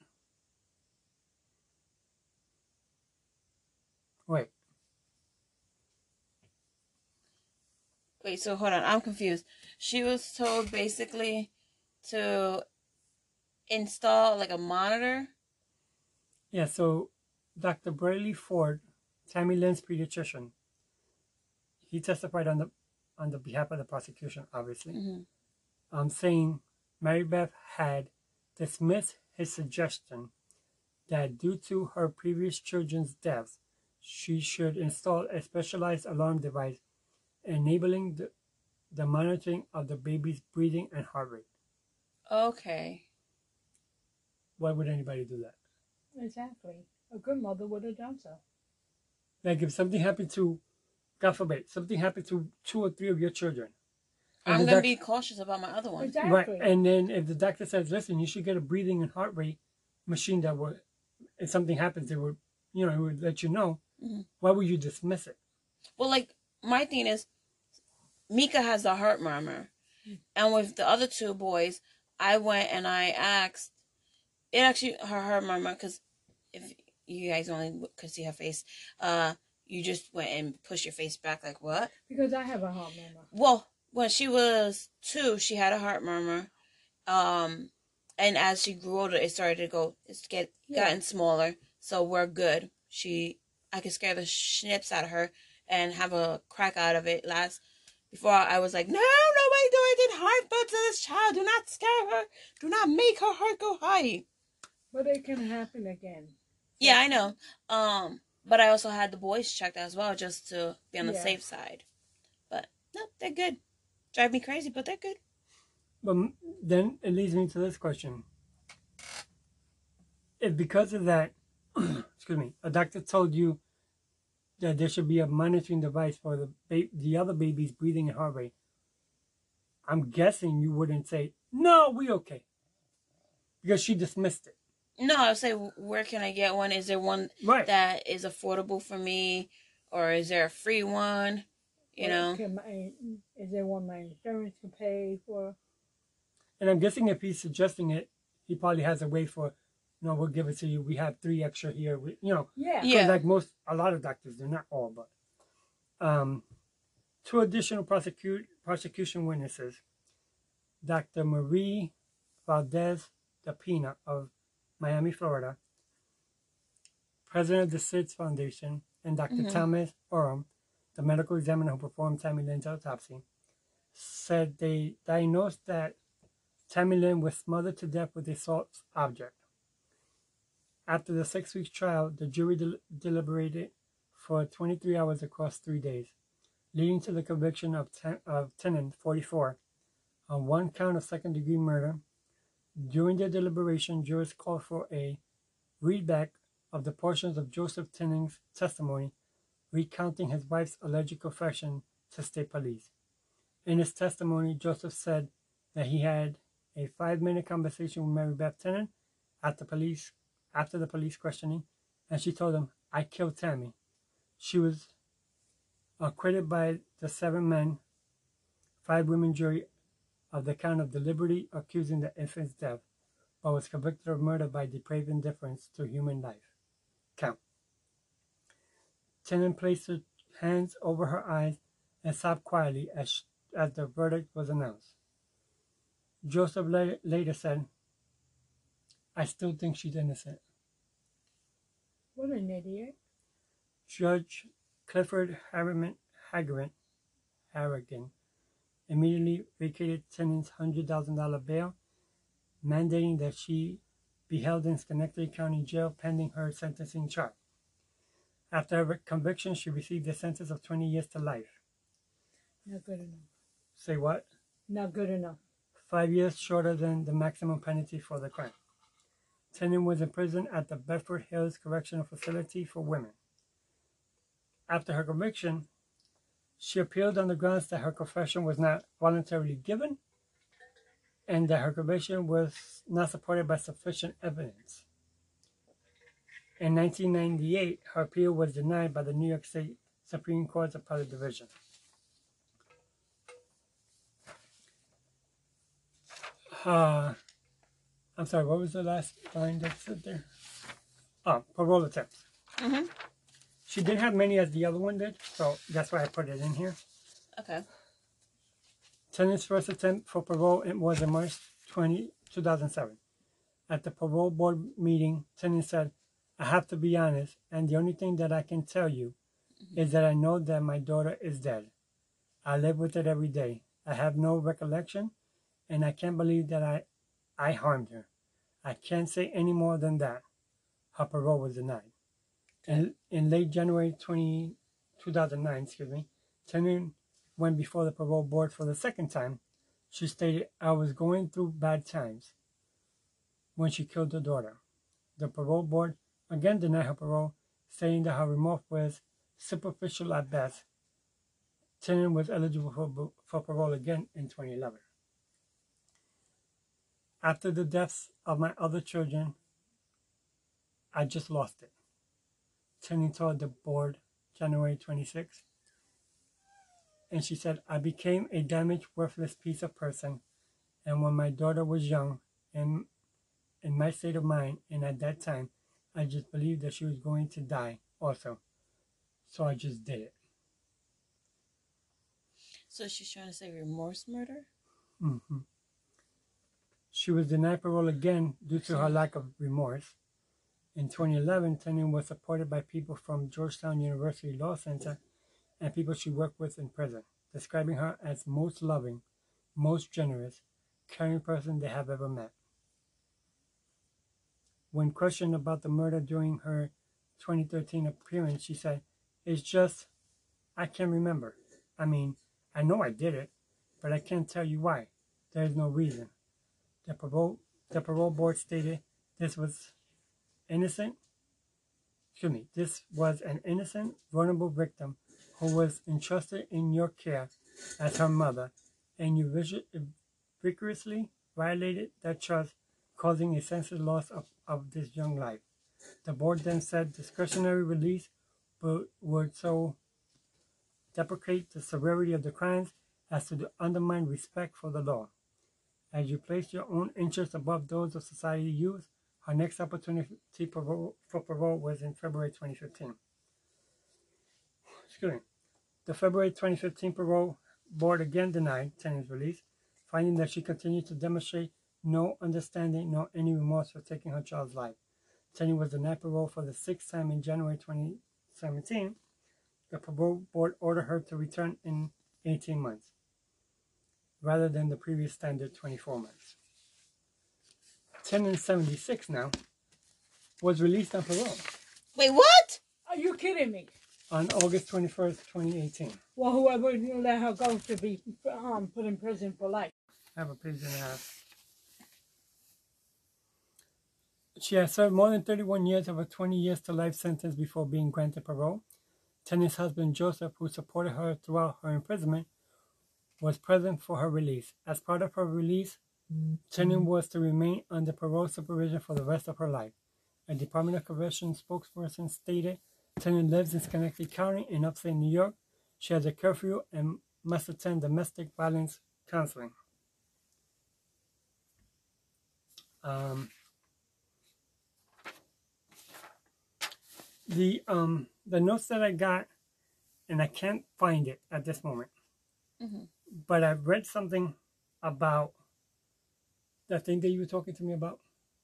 Wait, so hold on. I'm confused. She was told basically to install like a monitor? Yeah, so Dr. Bradley Ford, Tammy Lynn's pediatrician, he testified on the behalf of the prosecution, obviously, saying Mary Beth had dismissed his suggestion that due to her previous children's deaths, she should install a specialized alarm device enabling the monitoring of the baby's breathing and heart rate. Okay. Why would anybody do that? Exactly. A good mother would have done so. Like if something happened to, God forbid, something happened to 2 or 3 of your children. I'm going to be cautious about my other one. Exactly. Right. And then if the doctor says, listen, you should get a breathing and heart rate machine that would, if something happens, it would, it would let you know. Why would you dismiss it? Well, like, my thing is, Mika has a heart murmur. And with the other 2 boys, I went and I asked, it actually, her heart murmur, because if you guys only could see her face, you just went and pushed your face back like, what? Because I have a heart murmur. Well, when she was 2, she had a heart murmur. And as she grew older, it started to go, gotten smaller. So we're good. I could scare the schnips out of her and have a crack out of it before I was like, no, nobody do anything harmful to this child. Do not scare her. Do not make her heart go high. But it can happen again. Yeah, I know. But I also had the boys checked as well just to be on the safe side. But no, they're good. Drive me crazy, but they're good. But then it leads me to this question. If because of that, a doctor told you that there should be a monitoring device for the other baby's breathing and heart rate, I'm guessing you wouldn't say, no, we okay. Because she dismissed it. No, I would say, where can I get one? Is there one that is affordable for me? Or is there a free one? You know? Is there one my insurance can pay for? And I'm guessing if he's suggesting it, he probably has a way for, we'll give it to you. We have 3 extra here. Yeah. Like a lot of doctors do, not all, but 2 additional prosecution witnesses, Dr. Marie Valdez Dapina of Miami, Florida, president of the SIDS Foundation, and Dr. Thomas Oram, the medical examiner who performed Tammy Lynn's autopsy, said they diagnosed that Tammy Lynn was smothered to death with a soft object. After the 6-week trial, the jury deliberated for 23 hours across 3 days, leading to the conviction of Tenen, 44, on one count of second-degree murder. During their deliberation, jurors called for a readback of the portions of Joseph Tenen's testimony, recounting his wife's alleged confession to state police. In his testimony, Joseph said that he had a 5-minute conversation with Mary Beth Tenen after the police questioning, and she told him, "I killed Tammy." She was acquitted by the 7 men, 5 women jury of the count of deliberately accusing the infant's death, but was convicted of murder by depraved indifference to human life. Count. Tenen placed her hands over her eyes and sobbed quietly as the verdict was announced. Joseph later said, "I still think she's innocent." What an idiot. Judge Clifford Harrigan immediately vacated Tenen's $100,000 bail, mandating that she be held in Schenectady County Jail pending her sentencing trial. After her conviction, she received a sentence of 20 years to life. Not good enough. Say what? Not good enough. 5 years shorter than the maximum penalty for the crime. Tenen was imprisoned at the Bedford Hills Correctional Facility for Women. After her conviction, she appealed on the grounds that her confession was not voluntarily given and that her conviction was not supported by sufficient evidence. In 1998, her appeal was denied by the New York State Supreme Court's Appellate Division. I'm sorry, what was the last line that said there? Oh, parole attempts. Mm-hmm. She didn't have many as the other one did, so that's why I put it in here. Okay. Tenen's first attempt for parole was in March 2007. At the parole board meeting, Tenen said, "I have to be honest, and the only thing that I can tell you is that I know that my daughter is dead. I live with it every day. I have no recollection, and I can't believe that I harmed her. I can't say any more than that." Her parole was denied. In late January 2009, Tenen went before the parole board for the second time. She stated, "I was going through bad times" when she killed her daughter. The parole board again denied her parole, saying that her remorse was superficial at best. Tenen was eligible for parole again in 2011. After the deaths of my other children, I just lost it. Tenen told the board January 26, and she said, "I became a damaged, worthless piece of person, and when my daughter was young, and in my state of mind, and at that time, I just believed that she was going to die also. So I just did it." So she's trying to say remorse murder? Mm-hmm. She was denied parole again due to her lack of remorse. In 2011, Tenen was supported by people from Georgetown University Law Center and people she worked with in prison, describing her as most loving, most generous, caring person they have ever met. When questioned about the murder during her 2013 appearance, she said, "It's just, I can't remember. I mean, I know I did it, but I can't tell you why. There is no reason." The parole board stated this was an innocent, vulnerable victim who was entrusted in your care as her mother, and you vigorously violated that trust, causing a senseless loss of this young life. The board then said discretionary release would so deprecate the severity of the crimes as to undermine respect for the law. As you place your own interests above those of society youth, her next opportunity for parole was in February 2015. Excuse me. The February 2015 parole board again denied Tenen's release, finding that she continued to demonstrate no understanding nor any remorse for taking her child's life. Tenen was denied parole for the 6th time in January 2017. The parole board ordered her to return in 18 months, rather than the previous standard 24 months. Tenen, 76 now, was released on parole. Wait, what? Are you kidding me? On August 21st, 2018. Well, whoever let her go to be put in prison for life. I have a page and a half. She has served more than 31 years of a 20 years to life sentence before being granted parole. Teni's husband Joseph, who supported her throughout her imprisonment, was present for her release. As part of her release, Teni was to remain under parole supervision for the rest of her life. A Department of Corrections spokesperson stated, Teni lives in Schenectady County in upstate New York. She has a curfew and must attend domestic violence counseling. The notes that I got, and I can't find it at this moment, but I've read something about the thing that you were talking to me about.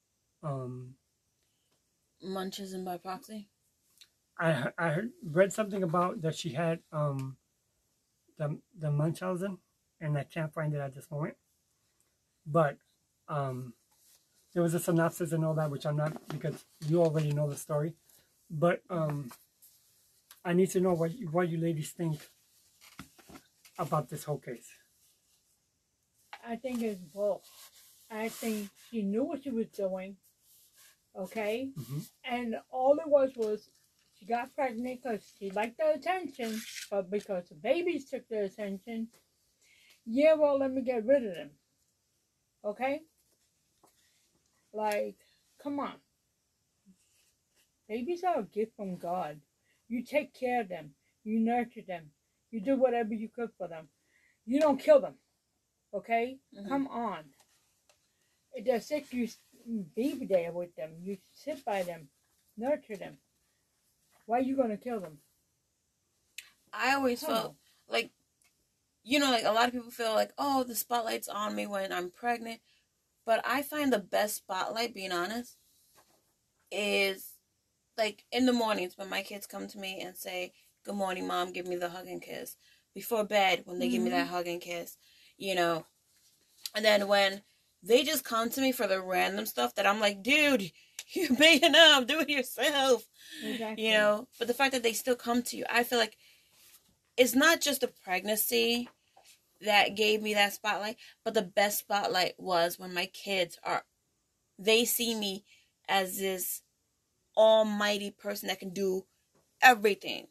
Munchausen by proxy. I read something about that she had the Munchausen, and I can't find it at this moment. But there was a synopsis and all that, which I'm not, because you already know the story. But I need to know what you ladies think about this whole case. I think it's both. I think she knew what she was doing, okay? And all it was she got pregnant because she liked the attention, but because the babies took the attention, yeah, well, let me get rid of them, okay? Like, come on. Babies are a gift from God. You take care of them. You nurture them. You do whatever you could for them. You don't kill them. Okay? Come on. If they're sick, you be there with them. You sit by them. Nurture them. Why are you going to kill them? I always felt like, like a lot of people feel like, oh, the spotlight's on me when I'm pregnant. But I find the best spotlight, being honest, is like in the mornings when my kids come to me and say, good morning, Mom, give me the hug and kiss. Before bed, when they give me that hug and kiss, And then when they just come to me for the random stuff that I'm like, dude, you're big enough, do it yourself. Exactly. But the fact that they still come to you, I feel like it's not just the pregnancy that gave me that spotlight, but the best spotlight was when my kids they see me as this almighty person that can do everything,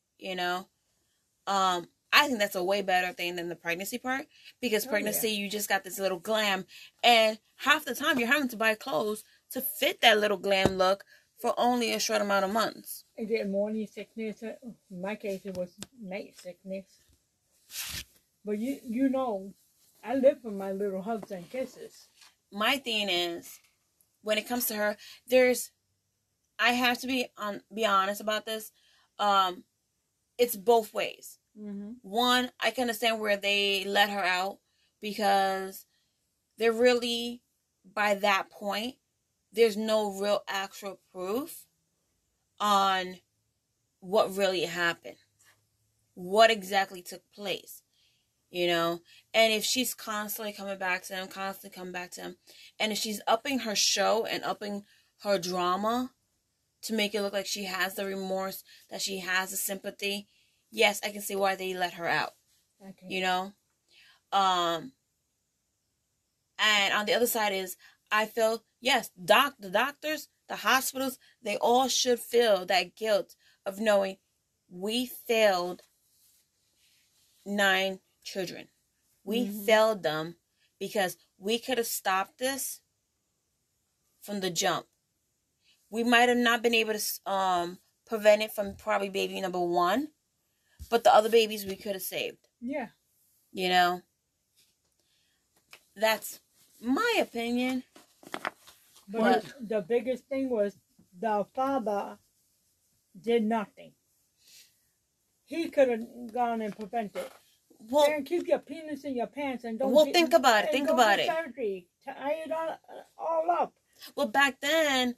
I think that's a way better thing than the pregnancy part, because pregnancy, you just got this little glam, and half the time you're having to buy clothes to fit that little glam look for only a short amount of months. Is it morning sickness? In my case, it was night sickness. But I live for my little hugs and kisses. My thing is, when it comes to her, I have to be honest about this. It's both ways. One, I can understand where they let her out, because they're really, by that point, there's no real actual proof on what really happened, what exactly took place, and if she's constantly coming back to him, and if she's upping her show and upping her drama to make it look like she has the remorse, that she has the sympathy, yes, I can see why they let her out. Okay. And on the other side is, I feel, yes, the doctors, the hospitals, they all should feel that guilt of knowing we failed 9 children. We failed them because we could have stopped this from the jump. We might have not been able to prevent it from probably baby number 1, but the other babies we could have saved. Yeah. That's my opinion. But the biggest thing was the father did nothing. He could have gone and prevented. Well, and keep your penis in your pants and don't. Well, think about it. Think about it. Surgery. Tie it all up. Well, back then,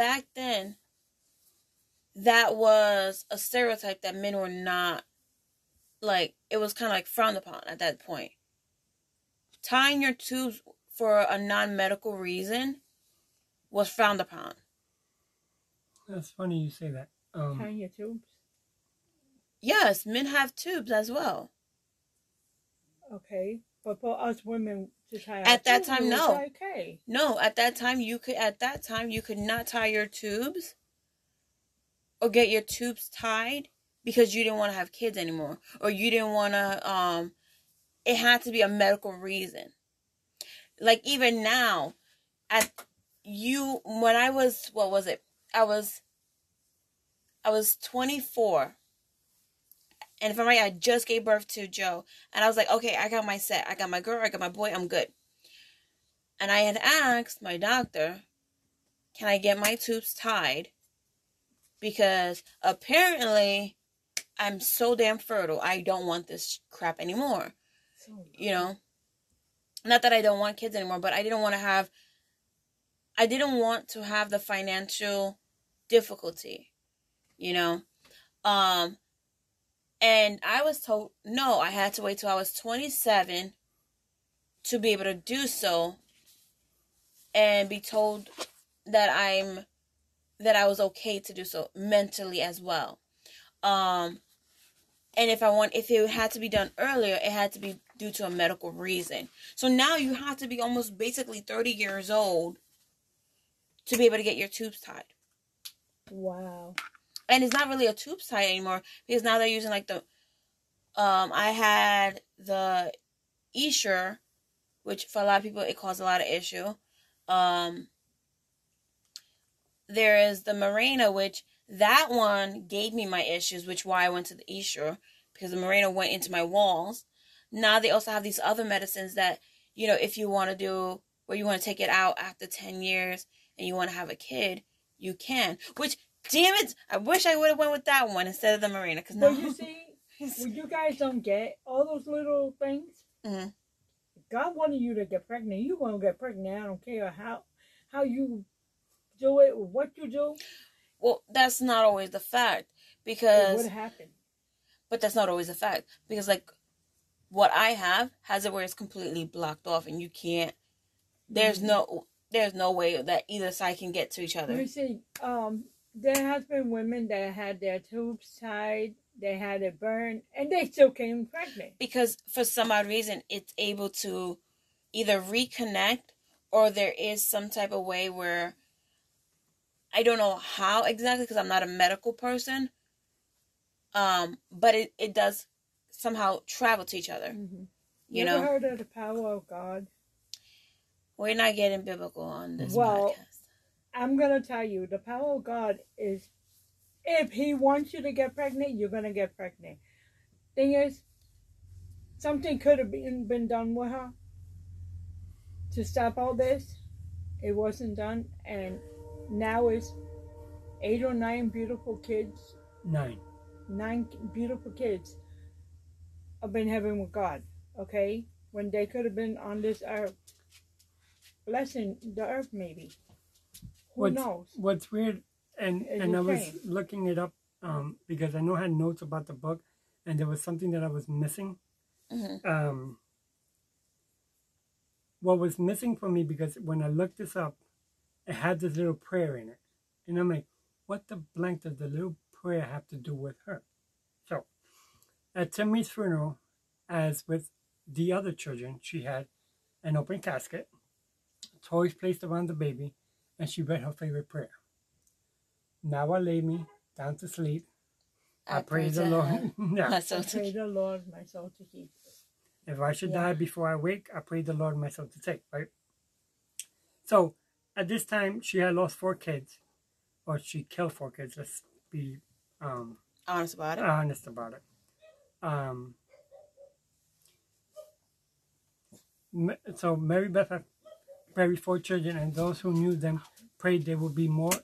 that was a stereotype that men were not, like, it was kind of like frowned upon at that point. Tying your tubes for a non-medical reason was frowned upon. That's funny you say that. Tying your tubes? Yes, men have tubes as well. Okay. But for us women to tie our At that tubes, time, it was no. okay. No, at that time you could not tie your tubes or get your tubes tied because you didn't want to have kids anymore, or you didn't want to it had to be a medical reason. Like even now, when I was, what was it? I was 24. And if I'm right, I just gave birth to Joe. And I was like, okay, I got my set. I got my girl, I got my boy, I'm good. And I had asked my doctor, can I get my tubes tied? Because apparently I'm so damn fertile. I don't want this crap anymore. You know? Not that I don't want kids anymore, but I didn't want to have the financial difficulty, you know? And I was told, no, I had to wait till I was 27 to be able to do so, and be told that I was okay to do so mentally as well. And if it had to be done earlier, it had to be due to a medical reason. So now you have to be almost basically 30 years old to be able to get your tubes tied. Wow. And it's not really a tubes tie anymore, because now they're using like the I had the Essure, which for a lot of people it caused a lot of issue. There is the Mirena, which that one gave me my issues, which why I went to the Essure, because the Mirena went into my walls. Now they also have these other medicines that, you know, if you want to do, where you want to take it out after 10 years and you want to have a kid, you can. Which, damn it, I wish I would have went with that one instead of the Mirena. Cause but you see, what you guys don't get, all those little things, God wanted you to get pregnant. You're going to get pregnant. I don't care how you do it or what you do. Well, that's not always the fact, because... It would happen. But that's not always the fact, because, like, what I have has it where it's completely blocked off, and you can't... There's no way that either side can get to each other. You see, there has been women that had their tubes tied, they had it burned, and they still came pregnant. Because for some odd reason, it's able to either reconnect, or there is some type of way where, I don't know how exactly, because I'm not a medical person, but it does somehow travel to each other. Mm-hmm. You ever know? heard of the power of God? We're not getting biblical on this podcast. I'm going to tell you, the power of God is, if he wants you to get pregnant, you're going to get pregnant. Thing is, something could have been done with her to stop all this. It wasn't done, and now it's 8 or 9 beautiful kids. 9 beautiful kids have been heaven with God, okay? When they could have been on this earth, blessing the earth maybe. Who knows? What's weird, and I was looking it up because I know I had notes about the book, and there was something that I was missing. Mm-hmm. What was missing for me, because when I looked this up, it had this little prayer in it. And I'm like, what the blank does the little prayer have to do with her? So, at Timmy's funeral, as with the other children, she had an open casket, toys placed around the baby, and she read her favorite prayer. Now I lay me down to sleep. I praise the Lord. I pray the Lord my soul to keep. If I should die before I wake, I pray the Lord my soul to take, right? So, at this time, she had lost 4 kids. Or she killed 4 kids. Let's be honest about it. So, Mary Beth had buried 4 children, and those who knew them prayed there would be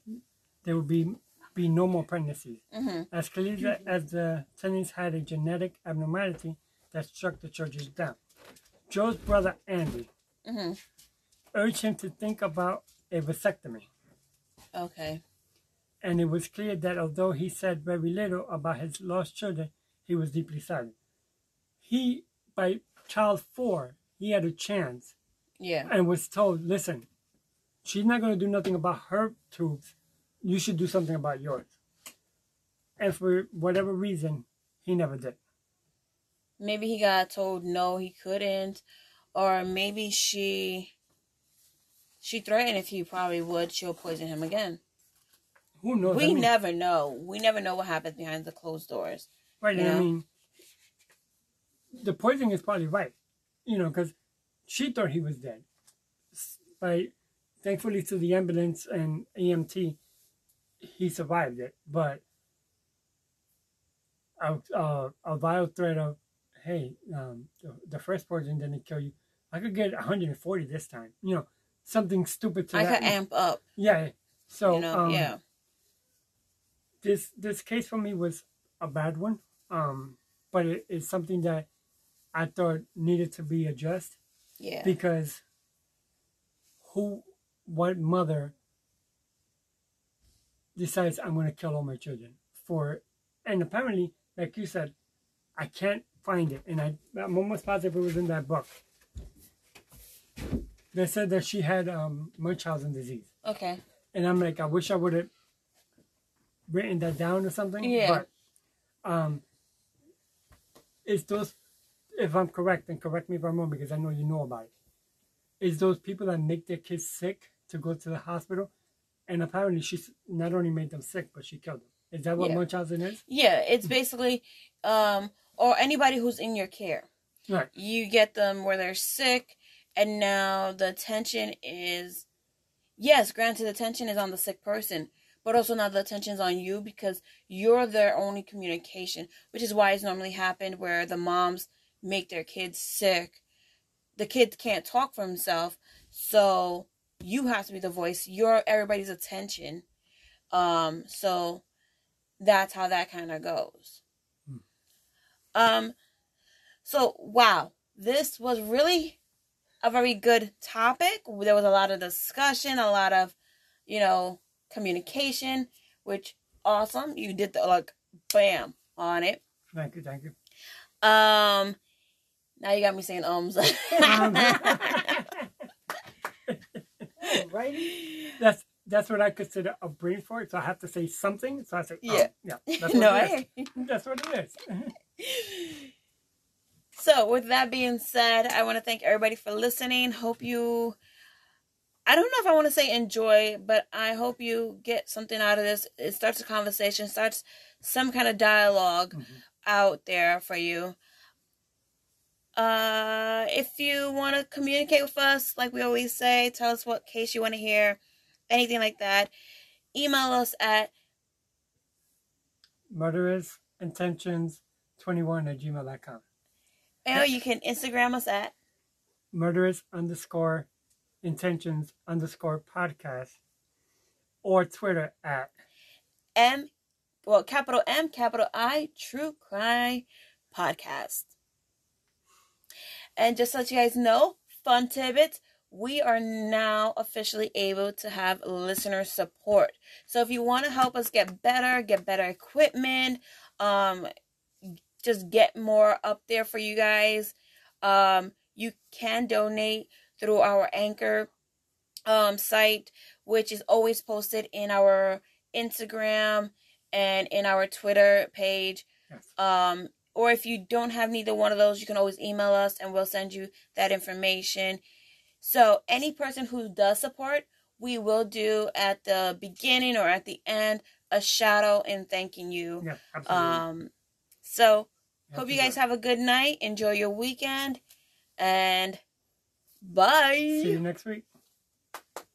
no more pregnancies. Mm-hmm. As clearly as the Tennys had a genetic abnormality that struck the churches down. Joe's brother Andy urged him to think about a vasectomy. Okay. And it was clear that although he said very little about his lost children, he was deeply saddened. By child 4, he had a chance. Yeah. And was told, listen, she's not going to do nothing about her tubes. you should do something about yours. And for whatever reason, he never did. Maybe he got told no, he couldn't. Or maybe she threatened if he probably would, she'll poison him again. Who knows? We never know. We never know what happens behind the closed doors. Right, and I mean, the poisoning is probably right. You know, because she thought he was dead. But thankfully to the ambulance and EMT, he survived it. But a vile threat of, hey, the first poison didn't kill you. I could get 140 this time. You know, something stupid to that. I could amp up. Yeah. So, you know, yeah. This case for me was a bad one. But it's something that I thought needed to be addressed. Yeah. Because what mother decides I'm going to kill all my children and apparently, like you said, I can't find it, and I'm almost positive it was in that book. They said that she had Munchausen disease. Okay. And I'm like, I wish I would have written that down or something. Yeah. But it's those, if I'm correct, and correct me if I'm wrong because I know you know about it. It's those people that make their kids sick to go to the hospital, and apparently she not only made them sick, but she killed them. Is that what Munchausen is? Yeah, it's basically, or anybody who's in your care. Right. You get them where they're sick, and now the attention is, yes, granted, the attention is on the sick person, but also now the attention is on you because you're their only communication, which is why it's normally happened where the moms make their kids sick. The kid can't talk for himself, so you have to be the voice. You're everybody's attention. So that's how that kind of goes. So, wow. This was really a very good topic. There was a lot of discussion, a lot of, communication, which awesome. You did the, bam on it. Thank you. Now you got me saying ums. Right? That's what I consider a brain fart. So I have to say something. So I say, yeah. That's what it is. That's what it is. So with that being said, I want to thank everybody for listening. Hope you, I don't know if I want to say enjoy, but I hope you get something out of this. It starts a conversation, starts some kind of dialogue out there for you. If you want to communicate with us, like we always say, tell us what case you want to hear, anything like that, email us at murderousintentions21@gmail.com. And you can Instagram us at murderous_intentions_podcast or Twitter at capital M, capital I, True Crime Podcast. And just to let you guys know, fun tidbits, we are now officially able to have listener support. So if you want to help us get better equipment, just get more up there for you guys, you can donate through our Anchor site, which is always posted in our Instagram and in our Twitter page. Yes. Or if you don't have neither one of those, you can always email us and we'll send you that information. So any person who does support, we will do at the beginning or at the end a shout out and thanking you. Yeah, absolutely. So hope you guys have a good night. Enjoy your weekend and bye. See you next week.